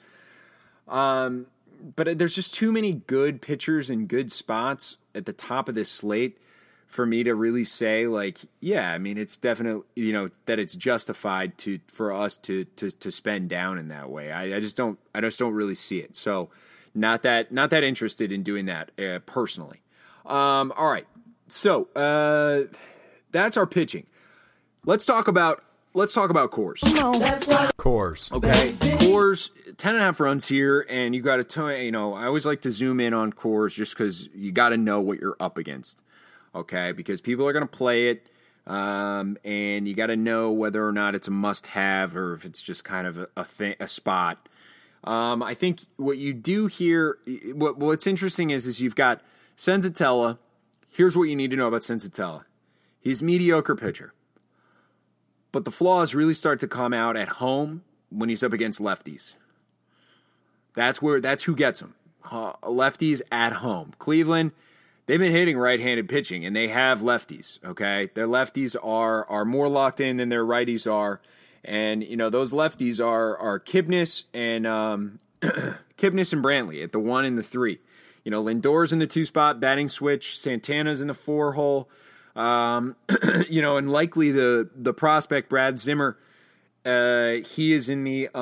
But there's just too many good pitchers and good spots at the top of this slate for me to really say, like, yeah, I mean, it's definitely, that it's justified for us to spend down in that way. I just don't really see it. So not that interested in doing that personally. All right. So that's our pitching. Let's talk about cores. Cores. Okay. Cores, 10.5 runs here, and you got to, I always like to zoom in on cores just because you got to know what you're up against. Okay. Because people are going to play it, and you got to know whether or not it's a must have or if it's just kind of a spot. I think what you do here, what's interesting is you've got Senzatella. Here's what you need to know about Senzatella. He's a mediocre pitcher. But the flaws really start to come out at home when he's up against lefties. That's who gets him. Lefties at home. Cleveland, they've been hitting right-handed pitching, and they have lefties, okay? Their lefties are more locked in than their righties are. And, those lefties are Kipnis and Kipnis and Brantley at the 1 and the 3. Lindor's in the 2 spot, batting switch. Santana's in the 4 hole. And likely the prospect Brad Zimmer, he is in the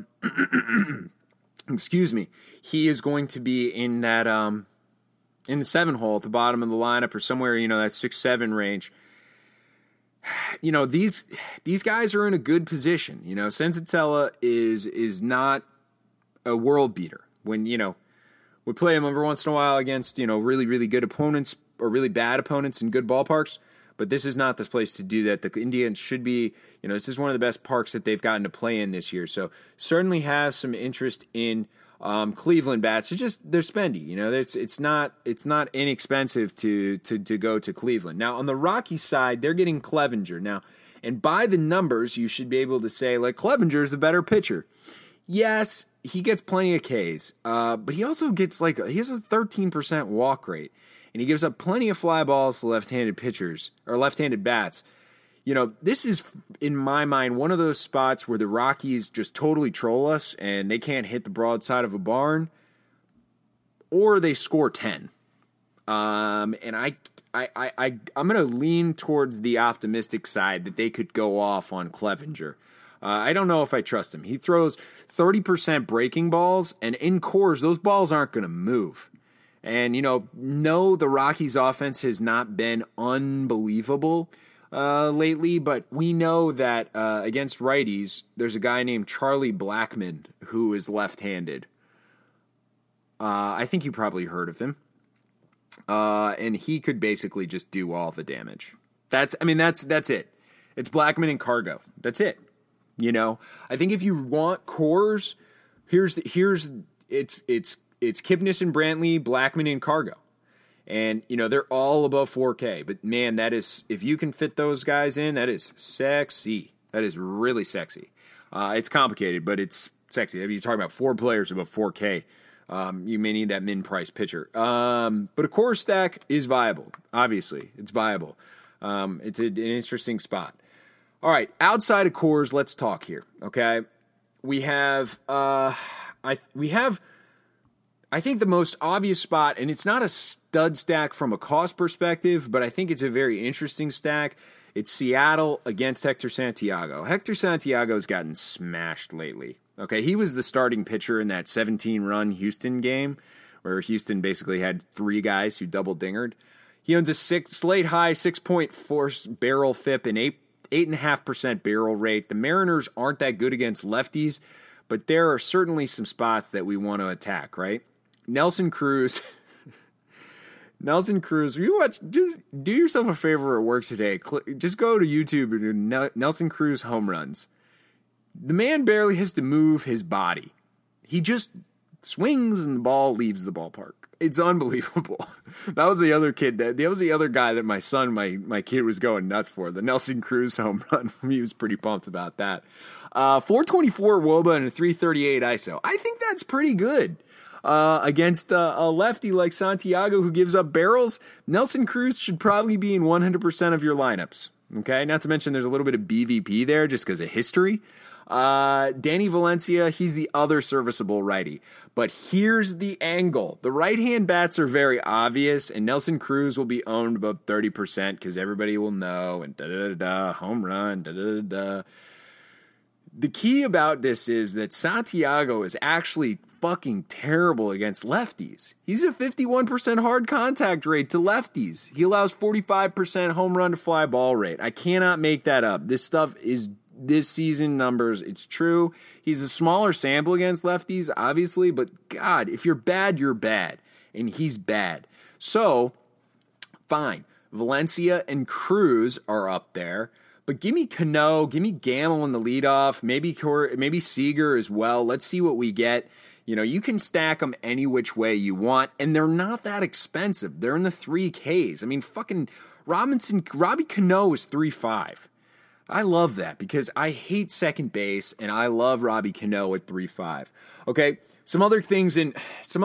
excuse me, he is going to be in that in the 7 hole at the bottom of the lineup or somewhere that 6-7 range. These guys are in a good position. Senzatella is not a world beater. When we play him every once in a while against really really good opponents or really bad opponents in good ballparks, but this is not the place to do that. The Indians should be, this is one of the best parks that they've gotten to play in this year. So certainly have some interest in Cleveland bats. It's just they're spendy. It's not inexpensive to go to Cleveland. Now on the Rockies side, they're getting Clevinger now, and by the numbers, you should be able to say like Clevinger is a better pitcher. Yes, he gets plenty of Ks, but he also gets he has a 13% walk rate. And he gives up plenty of fly balls to left-handed pitchers or left-handed bats. This is, in my mind, one of those spots where the Rockies just totally troll us and they can't hit the broadside of a barn, or they score 10. And I'm going to lean towards the optimistic side that they could go off on Clevinger. I don't know if I trust him. He throws 30% breaking balls, and in cores, those balls aren't going to move. And, no, the Rockies' offense has not been unbelievable lately, but we know that against righties, there's a guy named Charlie Blackmon who is left-handed. I think you probably heard of him. And he could basically just do all the damage. That's it. It's Blackmon and Cargo. That's it. I think if you want cores, it's Kipnis and Brantley, Blackmon and Cargo. And, they're all above 4K. But, man, that is, if you can fit those guys in, that is sexy. That is really sexy. It's complicated, but it's sexy. I mean, you're talking about 4 players above 4K. You may need that min-price pitcher. But a core stack is viable. Obviously, it's viable. It's an interesting spot. All right, outside of cores, let's talk here, okay? We have, I think the most obvious spot, and it's not a stud stack from a cost perspective, but I think it's a very interesting stack. It's Seattle against Hector Santiago. Hector Santiago's gotten smashed lately. Okay, he was the starting pitcher in that 17-run Houston game where Houston basically had 3 guys who double-dingered. He owns a slate-high 6.4 barrel FIP and 8.5% barrel rate. The Mariners aren't that good against lefties, but there are certainly some spots that we want to attack, right? Nelson Cruz, just do yourself a favor at work today. Just go to YouTube and do Nelson Cruz home runs. The man barely has to move his body. He just swings and the ball leaves the ballpark. It's unbelievable. That was the other kid. That was the other guy that my kid was going nuts for. The Nelson Cruz home run. He was pretty pumped about that. 424 WOBA and a 338 ISO. I think that's pretty good. against a lefty like Santiago who gives up barrels, Nelson Cruz should probably be in 100% of your lineups. Okay, not to mention there's a little bit of BVP there just because of history. Danny Valencia, he's the other serviceable righty. But here's the angle. The right-hand bats are very obvious, and Nelson Cruz will be owned about 30% because everybody will know, and da-da-da-da, home run, da-da-da-da. The key about this is that Santiago is actually fucking terrible against lefties. He's a 51% hard contact rate to lefties. He allows 45% home run to fly ball rate. I cannot make that up. This stuff is this season numbers. It's true. He's a smaller sample against lefties, obviously, but God, if you're bad, you're bad. And he's bad. So, fine. Valencia and Cruz are up there. But give me Cano, give me Gamble in the leadoff, maybe Seager as well. Let's see what we get. You know, you can stack them any which way you want, and they're not that expensive. They're in the 3Ks. I mean, fucking Robbie Cano is 3.5. I love that because I hate second base, and I love Robbie Cano at 3.5. Okay, some other things in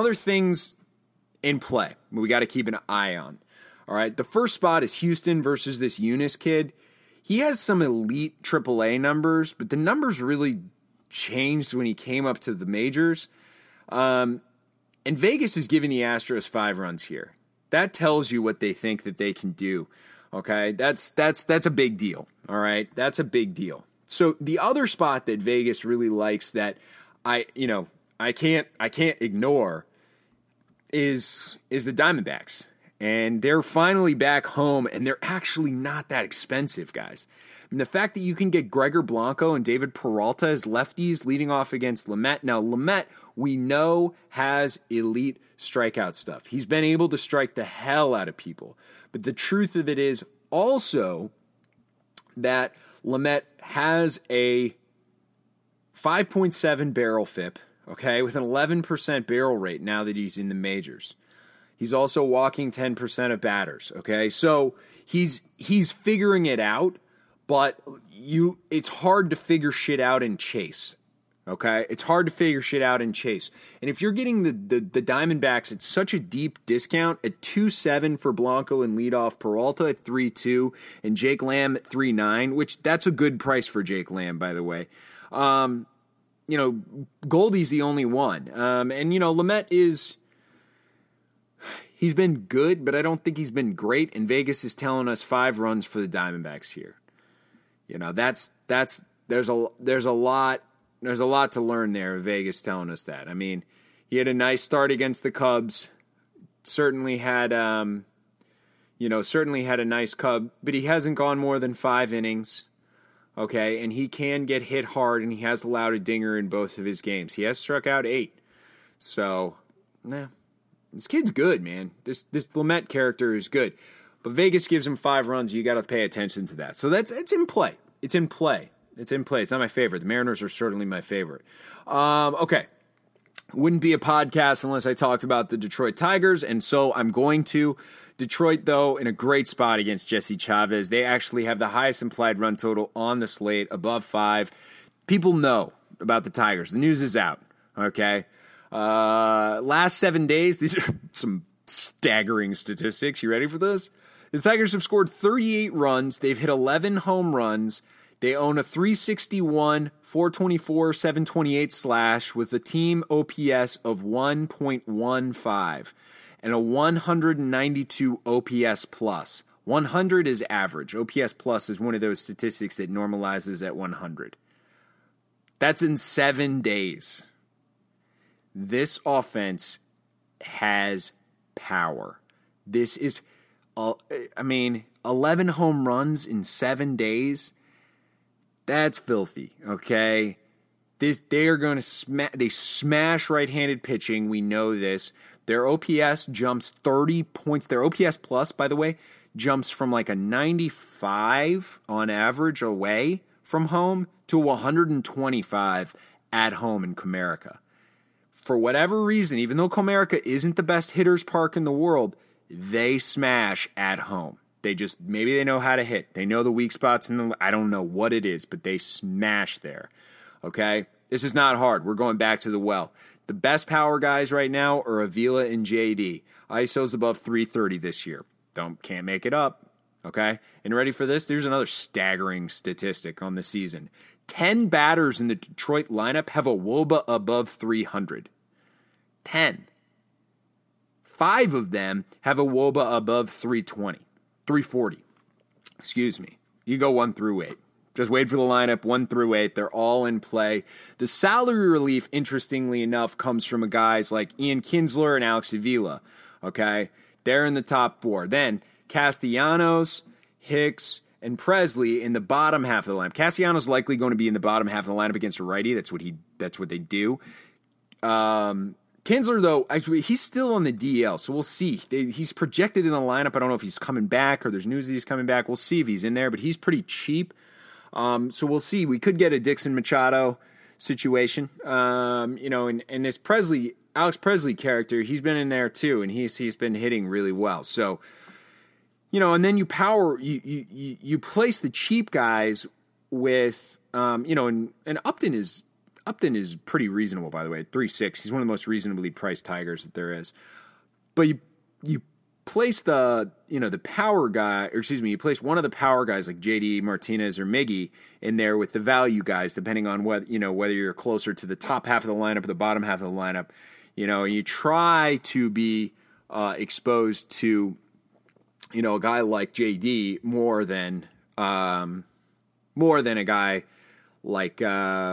play we got to keep an eye on. All right, the first spot is Houston versus this Eunice kid. He has some elite AAA numbers, but the numbers really changed when he came up to the majors. And Vegas is giving the Astros 5 runs here. That tells you what they think that they can do. Okay, that's a big deal. All right, that's a big deal. So the other spot that Vegas really likes that I can't ignore is the Diamondbacks. And they're finally back home, and they're actually not that expensive, guys. And the fact that you can get Gregor Blanco and David Peralta as lefties leading off against Lamet. Now, Lamet, we know, has elite strikeout stuff. He's been able to strike the hell out of people. But the truth of it is also that Lamet has a 5.7 barrel FIP, okay, with an 11% barrel rate now that he's in the majors. He's also walking 10% of batters, okay? So he's figuring it out, but it's hard to figure shit out and chase, okay? It's hard to figure shit out and chase. And if you're getting the Diamondbacks at such a deep discount at 2.7 for Blanco and leadoff, Peralta at 3.2, and Jake Lamb at 3.9, which that's a good price for Jake Lamb, by the way. Goldie's the only one. Lamet is... He's been good, but I don't think he's been great. And Vegas is telling us 5 runs for the Diamondbacks here. You know, there's a lot to learn there. Vegas telling us that. I mean, he had a nice start against the Cubs. Certainly had a nice Cub, but he hasn't gone more than 5 innings. Okay, and he can get hit hard, and he has allowed a dinger in both of his games. He has struck out 8. So, this kid's good, man. This Lamet character is good. But Vegas gives him 5 runs. You got to pay attention to that. So it's in play. It's in play. It's not my favorite. The Mariners are certainly my favorite. Okay. Wouldn't be a podcast unless I talked about the Detroit Tigers, and so I'm going to. Detroit, though, in a great spot against Jesse Chavez. They actually have the highest implied run total on the slate, above 5. People know about the Tigers. The news is out, okay? Last 7 days, these are some staggering statistics. You ready for this? The Tigers have scored 38 runs. They've hit 11 home runs. They own a 361, 424, 728 slash with a team OPS of 1.15 and a 192 OPS plus. 100 is average. OPS plus is one of those statistics that normalizes at 100. That's in 7 days. This offense has power. This is, 11 home runs in 7 days. That's filthy, okay? They are going to they smash right-handed pitching. We know this. Their OPS jumps 30 points. Their OPS plus, by the way, jumps from like a 95 on average away from home to 125 at home in Comerica. For whatever reason, even though Comerica isn't the best hitter's park in the world, they smash at home. Maybe they know how to hit. They know the weak spots I don't know what it is, but they smash there. Okay? This is not hard. We're going back to the well. The best power guys right now are Avila and JD. ISO's above 330 this year. Can't make it up. Okay? And ready for this? There's another staggering statistic on the season. 10 batters in the Detroit lineup have a WOBA above 300. 10. 5 of them have a WOBA above 340. Excuse me. You go 1 through 8. Just wait for the lineup, 1 through 8. They're all in play. The salary relief, interestingly enough, comes from guys like Ian Kinsler and Alex Avila. Okay? They're in the top 4. Then Castellanos, Hicks, and Presley in the bottom half of the lineup. Castellanos likely going to be in the bottom half of the lineup against a righty. That's what they do. Kinsler, though, actually, he's still on the DL, so we'll see. He's projected in the lineup. I don't know if he's coming back or there's news that he's coming back. We'll see if he's in there, but he's pretty cheap. So we'll see. We could get a Dixon Machado situation. And this Alex Presley character, he's been in there too, and he's been hitting really well. So, and then you place the cheap guys with, and Upton is pretty reasonable, by the way, 3.6. He's one of the most reasonably priced Tigers that there is. But you place the power guy, or excuse me, you place one of the power guys like JD Martinez or Miggy in there with the value guys, depending on whether you're closer to the top half of the lineup or the bottom half of the lineup. And you try to be exposed to, a guy like JD more than a guy like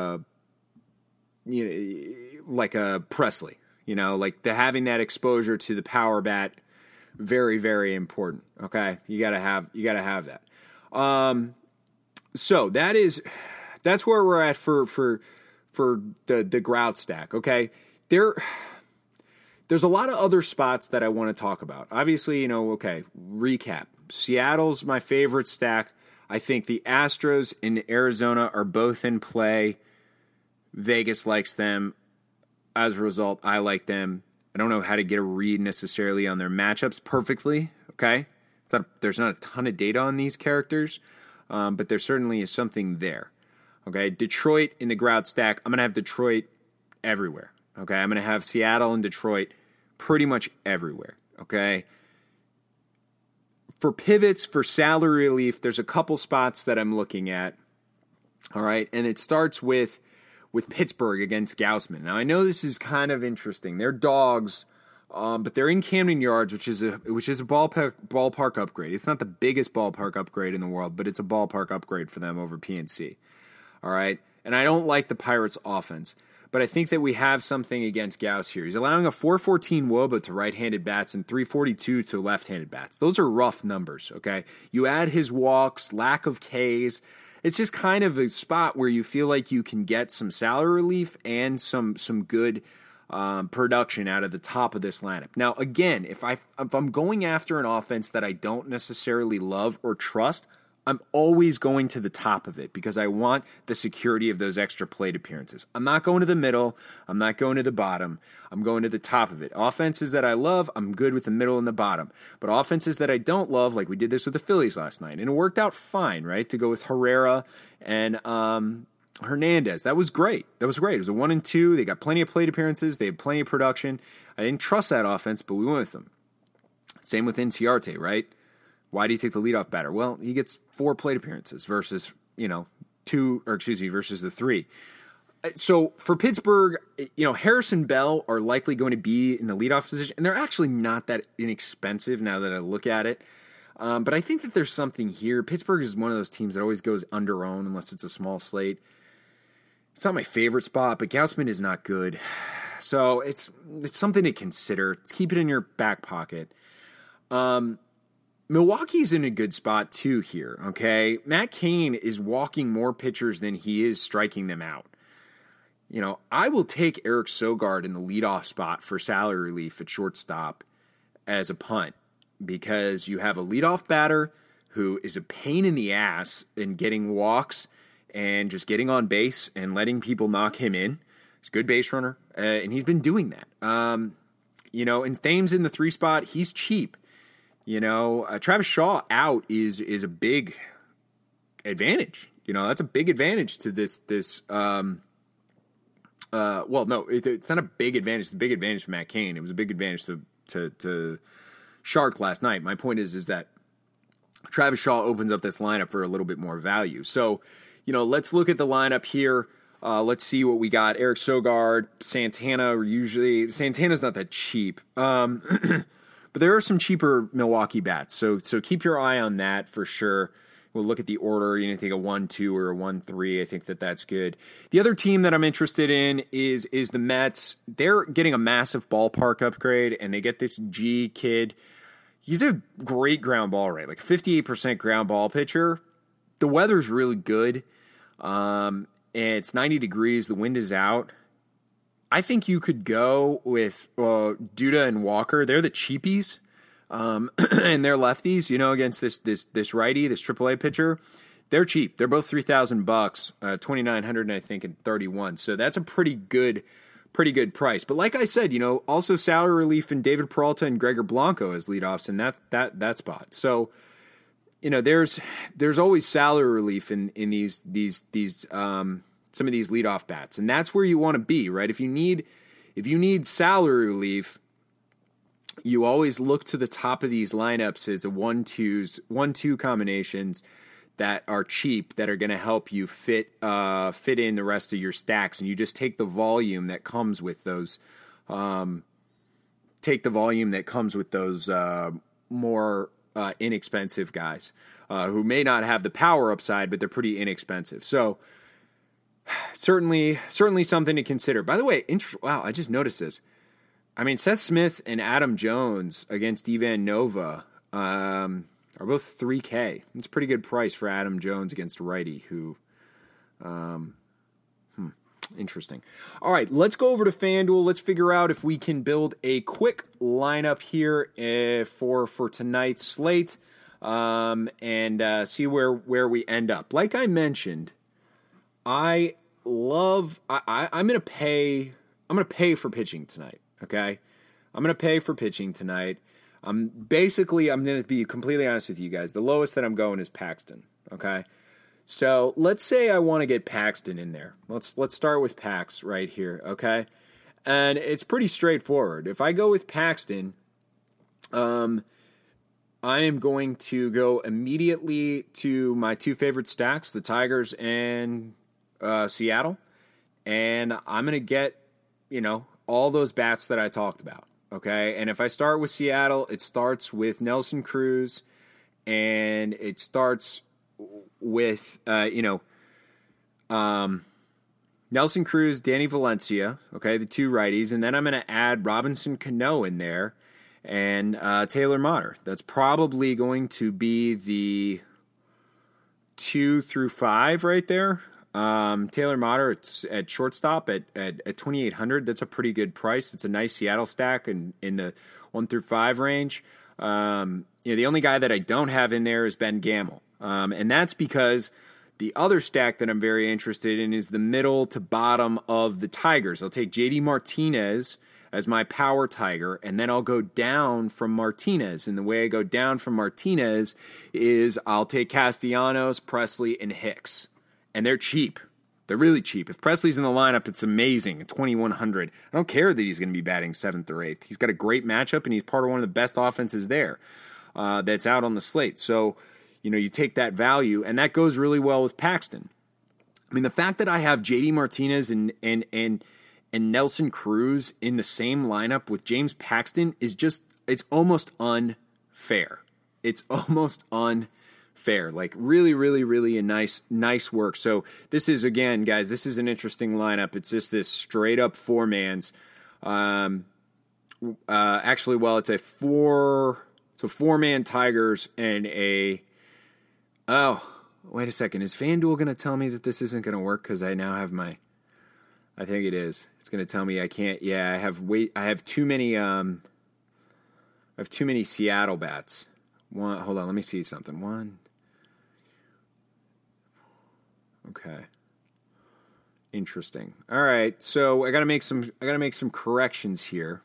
like a Presley. Having that exposure to the power bat. Very, very important. Okay, you gotta have that. So that's where we're at for the Grout stack. Okay, there's a lot of other spots that I want to talk about. Obviously, recap. Seattle's my favorite stack. I think the Astros in Arizona are both in play. Vegas likes them. As a result, I like them. I don't know how to get a read necessarily on their matchups perfectly, okay? There's not a ton of data on these characters, but there certainly is something there, okay? Detroit in the Grout stack, I'm going to have Detroit everywhere, okay? I'm going to have Seattle and Detroit pretty much everywhere, okay? For pivots, for salary relief, there's a couple spots that I'm looking at, all right? And it starts with Pittsburgh against Gausman. Now, I know this is kind of interesting. They're dogs, but they're in Camden Yards, which is a ballpark upgrade. It's not the biggest ballpark upgrade in the world, but it's a ballpark upgrade for them over PNC. All right? And I don't like the Pirates' offense, but I think that we have something against Gauss here. He's allowing a 414 WOBA to right-handed bats and 342 to left-handed bats. Those are rough numbers, okay? You add his walks, lack of Ks. It's just kind of a spot where you feel like you can get some salary relief and some good production out of the top of this lineup. Now, again, if I'm going after an offense that I don't necessarily love or trust, I'm always going to the top of it because I want the security of those extra plate appearances. I'm not going to the middle. I'm not going to the bottom. I'm going to the top of it. Offenses that I love, I'm good with the middle and the bottom. But offenses that I don't love, like we did this with the Phillies last night, and it worked out fine, right? To go with Herrera and Hernandez. That was great. It was a 1-2. They got plenty of plate appearances. They had plenty of production. I didn't trust that offense, but we went with them. Same with Inciarte, right? Why do you take the leadoff batter? Well, he gets 4 plate appearances versus, versus the 3. So for Pittsburgh, Harrison Bell are likely going to be in the leadoff position, and they're actually not that inexpensive now that I look at it. But I think that there's something here. Pittsburgh is one of those teams that always goes under-owned unless it's a small slate. It's not my favorite spot, but Gausman is not good. So it's something to consider. Keep it in your back pocket. Milwaukee's in a good spot too here, okay? Matt Cain is walking more pitchers than he is striking them out. I will take Eric Sogard in the leadoff spot for salary relief at shortstop as a punt because you have a leadoff batter who is a pain in the ass in getting walks and just getting on base and letting people knock him in. He's a good base runner, and he's been doing that. And Thames in the 3 spot, he's cheap. Travis Shaw out is a big advantage. That's a big advantage to this Well, no, it's not a big advantage. The big advantage to Matt Cain. It was a big advantage to Shark last night. My point is that Travis Shaw opens up this lineup for a little bit more value. So, let's look at the lineup here. Let's see what we got. Eric Sogard, Santana. Santana's not that cheap, but there are some cheaper Milwaukee bats. So keep your eye on that for sure. We'll look at the order. Take a 1-2 or a 1-3. I think that's good. The other team that I'm interested in is the Mets. They're getting a massive ballpark upgrade, and they get this G kid. He's a great ground ball rate, like 58% ground ball pitcher. The weather's really good. And it's 90 degrees. The wind is out. I think you could go with Duda and Walker. They're the cheapies. And they're lefties, against this righty, this AAA pitcher. They're cheap. They're both $3,000, $2,900, I think, and 31. So that's a pretty good price. But like I said, also salary relief in David Peralta and Gregor Blanco as leadoffs in that spot. So, there's always salary relief in these some of these leadoff bats, and that's where you want to be, right? If you need salary relief, you always look to the top of these lineups as a 1-2 combinations that are cheap, that are going to help you fit in the rest of your stacks, and you just take the volume that comes with those. More inexpensive guys who may not have the power upside, but they're pretty inexpensive. So certainly something to consider. By the way, wow, I just noticed this. I mean, Seth Smith and Adam Jones against Ivan Nova are both $3K. It's a pretty good price for Adam Jones against a righty who, interesting. All right, let's go over to FanDuel. Let's figure out if we can build a quick lineup here for tonight's slate, and see where we end up. Like I mentioned, I'm gonna pay for pitching tonight. Okay, I'm gonna pay for pitching tonight. I'm gonna be completely honest with you guys. The lowest that I'm going is Paxton. Okay. So let's say I want to get Paxton in there. Let's start with Pax right here, okay? And it's pretty straightforward. If I go with Paxton, I am going to go immediately to my two favorite stacks, the Tigers and Seattle, and I'm going to get, all those bats that I talked about, okay? And if I start with Seattle, it starts with Nelson Cruz, and it starts with Nelson Cruz, Danny Valencia, okay, the two righties, and then I'm going to add Robinson Cano in there and Taylor Motter. That's probably going to be the 2 through 5 right there. Taylor Motter, it's at shortstop at 2,800. That's a pretty good price. It's a nice Seattle stack in the 1 through 5 range. The only guy that I don't have in there is Ben Gamel. And that's because the other stack that I'm very interested in is the middle to bottom of the Tigers. I'll take JD Martinez as my power Tiger, and then I'll go down from Martinez. And the way I go down from Martinez is I'll take Castellanos, Presley, and Hicks. And they're cheap. They're really cheap. If Presley's in the lineup, it's amazing. 2,100. I don't care that he's going to be batting 7th or 8th. He's got a great matchup, and he's part of one of the best offenses there that's out on the slate. So, you take that value, and that goes really well with Paxton. I mean, the fact that I have JD Martinez and Nelson Cruz in the same lineup with James Paxton is it's almost unfair. It's almost unfair. Like really, really, really a nice work. So this is, again, guys, this is an interesting lineup. It's just this straight up four-mans. Actually, well, it's a four-man Tigers and a... Oh, wait a second. Is FanDuel going to tell me that this isn't going to work because I now have my... I think it is. It's going to tell me I can't... Yeah, I have too many... I have too many Seattle bats. Hold on, let me see something. One. Okay. Interesting. All right, so I got to make some corrections here.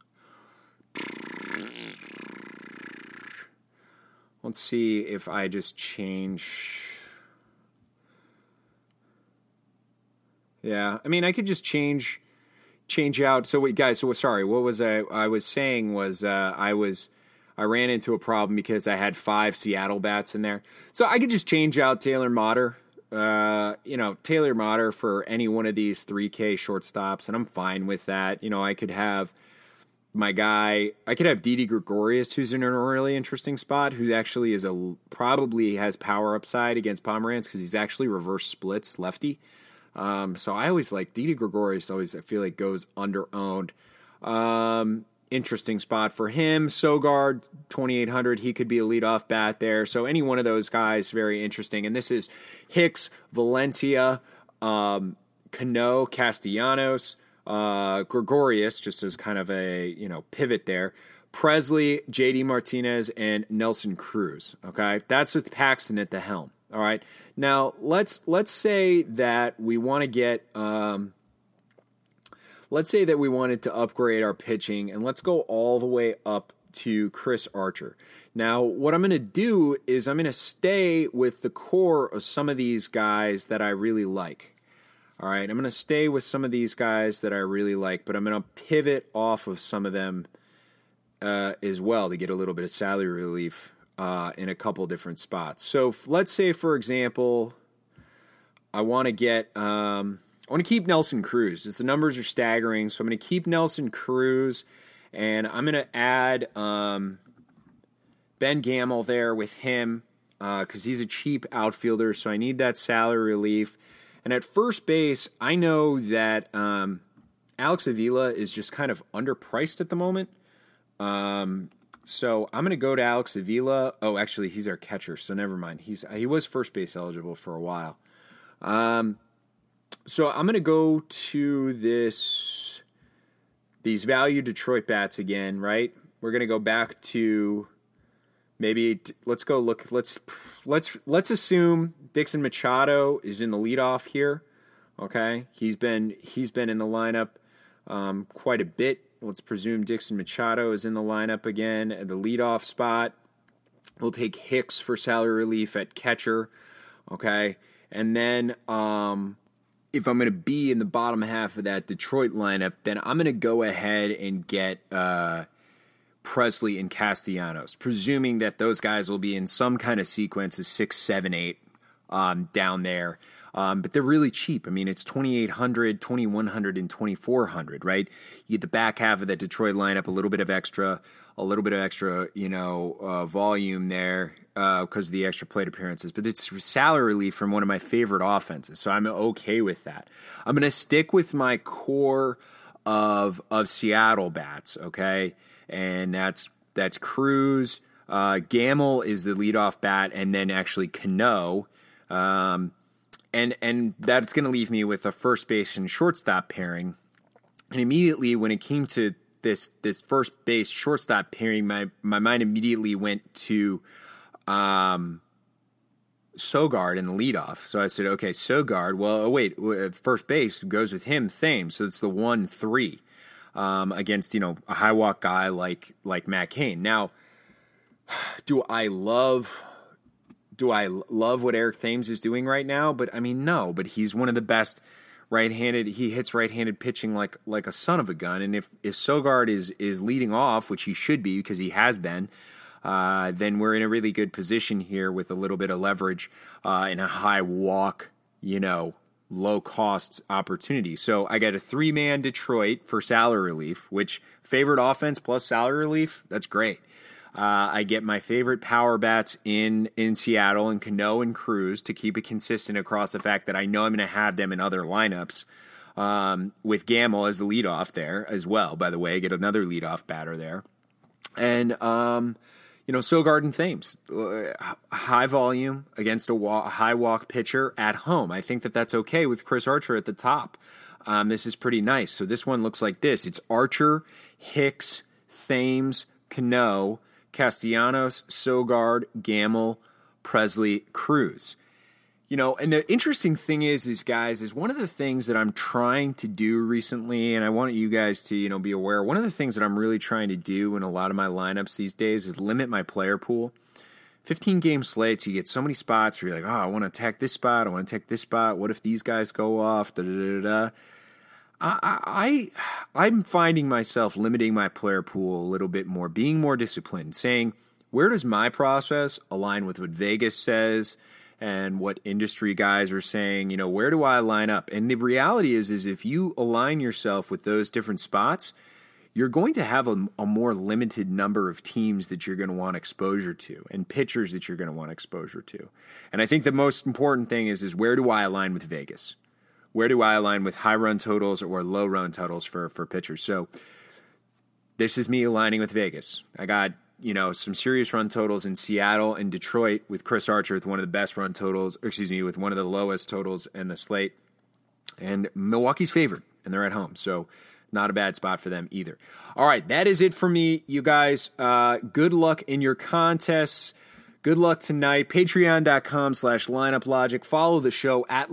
Let's see if I just change. Yeah. I mean, I could just change out. So wait, guys. So sorry. What was I was saying was I ran into a problem because I had 5 Seattle bats in there. So I could just change out Taylor Motter. Taylor Motter for any one of these 3K shortstops, and I'm fine with that. I could have Didi Gregorius, who's in a really interesting spot, who actually probably has power upside against Pomeranz because he's actually reverse splits lefty. So I always like Didi Gregorius. I feel like goes under owned. Interesting spot for him. Sogard, 2,800. He could be a leadoff bat there. So any one of those guys, very interesting. And this is Hicks, Valencia, Cano, Castellanos, Gregorius, just as kind of a pivot there. Presley, JD Martinez, and Nelson Cruz. Okay, that's with Paxton at the helm. All right. Now let's say that we want to get. Let's say that we wanted to upgrade our pitching, and let's go all the way up to Chris Archer. Now, what I'm going to do is I'm going to stay with the core of some of these guys that I really like. All right, I'm going to stay with some of these guys that I really like, but I'm going to pivot off of some of them as well to get a little bit of salary relief in a couple different spots. So let's say, for example, I want to keep Nelson Cruz. As the numbers are staggering, so I'm going to keep Nelson Cruz, and I'm going to add Ben Gamel there with him because he's a cheap outfielder, so I need that salary relief. And at first base, I know that Alex Avila is just kind of underpriced at the moment. So I'm going to go to Alex Avila. Oh, actually, he's our catcher, so never mind. He was first base eligible for a while. So I'm going to go to these value Detroit bats again, right? We're going to go back to let's assume Dixon Machado is in the leadoff here. Okay. He's been in the lineup quite a bit. Let's presume Dixon Machado is in the lineup again at the leadoff spot. We'll take Hicks for salary relief at catcher. Okay. And then if I'm going to be in the bottom half of that Detroit lineup, then I'm going to go ahead and get Presley and Castellanos, presuming that those guys will be in some kind of sequence of 6, 7, 8 down there. But they're really cheap. I mean, it's 2,800, 2,100, and 2,400, right? You get the back half of that Detroit lineup, a little bit of extra, volume there because of the extra plate appearances. But it's salary relief from one of my favorite offenses, so I'm okay with that. I'm going to stick with my core of Seattle bats, okay? And that's Cruz. Gamel is the leadoff bat, and then actually Cano. And that's going to leave me with a first base and shortstop pairing. And immediately when it came to this first base shortstop pairing, my mind immediately went to Sogard in the leadoff. So I said, okay, Sogard. Well, wait, first base goes with him, Thames. So it's the 1-3 against a high walk guy like Matt Cain. Now, do I love what Eric Thames is doing right now? But I mean, no. But he's one of the best right-handed. He hits right-handed pitching like a son of a gun. And if Sogard is leading off, which he should be because he has been, then we're in a really good position here with a little bit of leverage in a high walk, low cost opportunity. So I got a 3-man Detroit for salary relief, which favored offense plus salary relief. That's great. I get my favorite power bats in Seattle and Cano and Cruz to keep it consistent across the fact that I know I'm going to have them in other lineups with Gamel as the leadoff there as well. By the way, I get another leadoff batter there. And, Sogard and Thames, high volume against a high walk pitcher at home. I think that's okay with Chris Archer at the top. This is pretty nice. So this one looks like this. It's Archer, Hicks, Thames, Cano, Castellanos, Sogard, Gamel, Presley, Cruz. And the interesting thing is one of the things that I'm trying to do recently, and I want you guys to, be aware, one of the things that I'm really trying to do in a lot of my lineups these days is limit my player pool. 15-game slates, you get so many spots where you're like, oh, I want to attack this spot. I want to attack this spot. What if these guys go off? I'm finding myself limiting my player pool a little bit more, being more disciplined, saying, where does my process align with what Vegas says and what industry guys are saying? You know, where do I line up? And the reality is if you align yourself with those different spots, you're going to have a more limited number of teams that you're going to want exposure to and pitchers that you're going to want exposure to. And I think the most important thing is where do I align with Vegas? Where do I align with high run totals or low run totals for pitchers? So this is me aligning with Vegas. I got, some serious run totals in Seattle and Detroit with Chris Archer with one of the best run totals, with one of the lowest totals in the slate. And Milwaukee's favored, and they're at home. So not a bad spot for them either. All right, that is it for me, you guys. Good luck in your contests. Good luck tonight. Patreon.com/lineuplogic. Follow the show at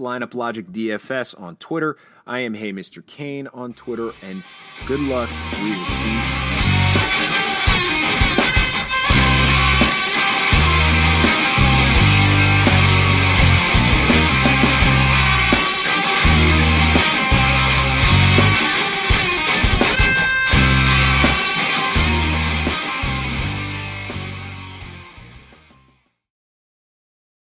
lineuplogicdfs on Twitter. I am Hey Mr. Kane on Twitter. And good luck. We will see you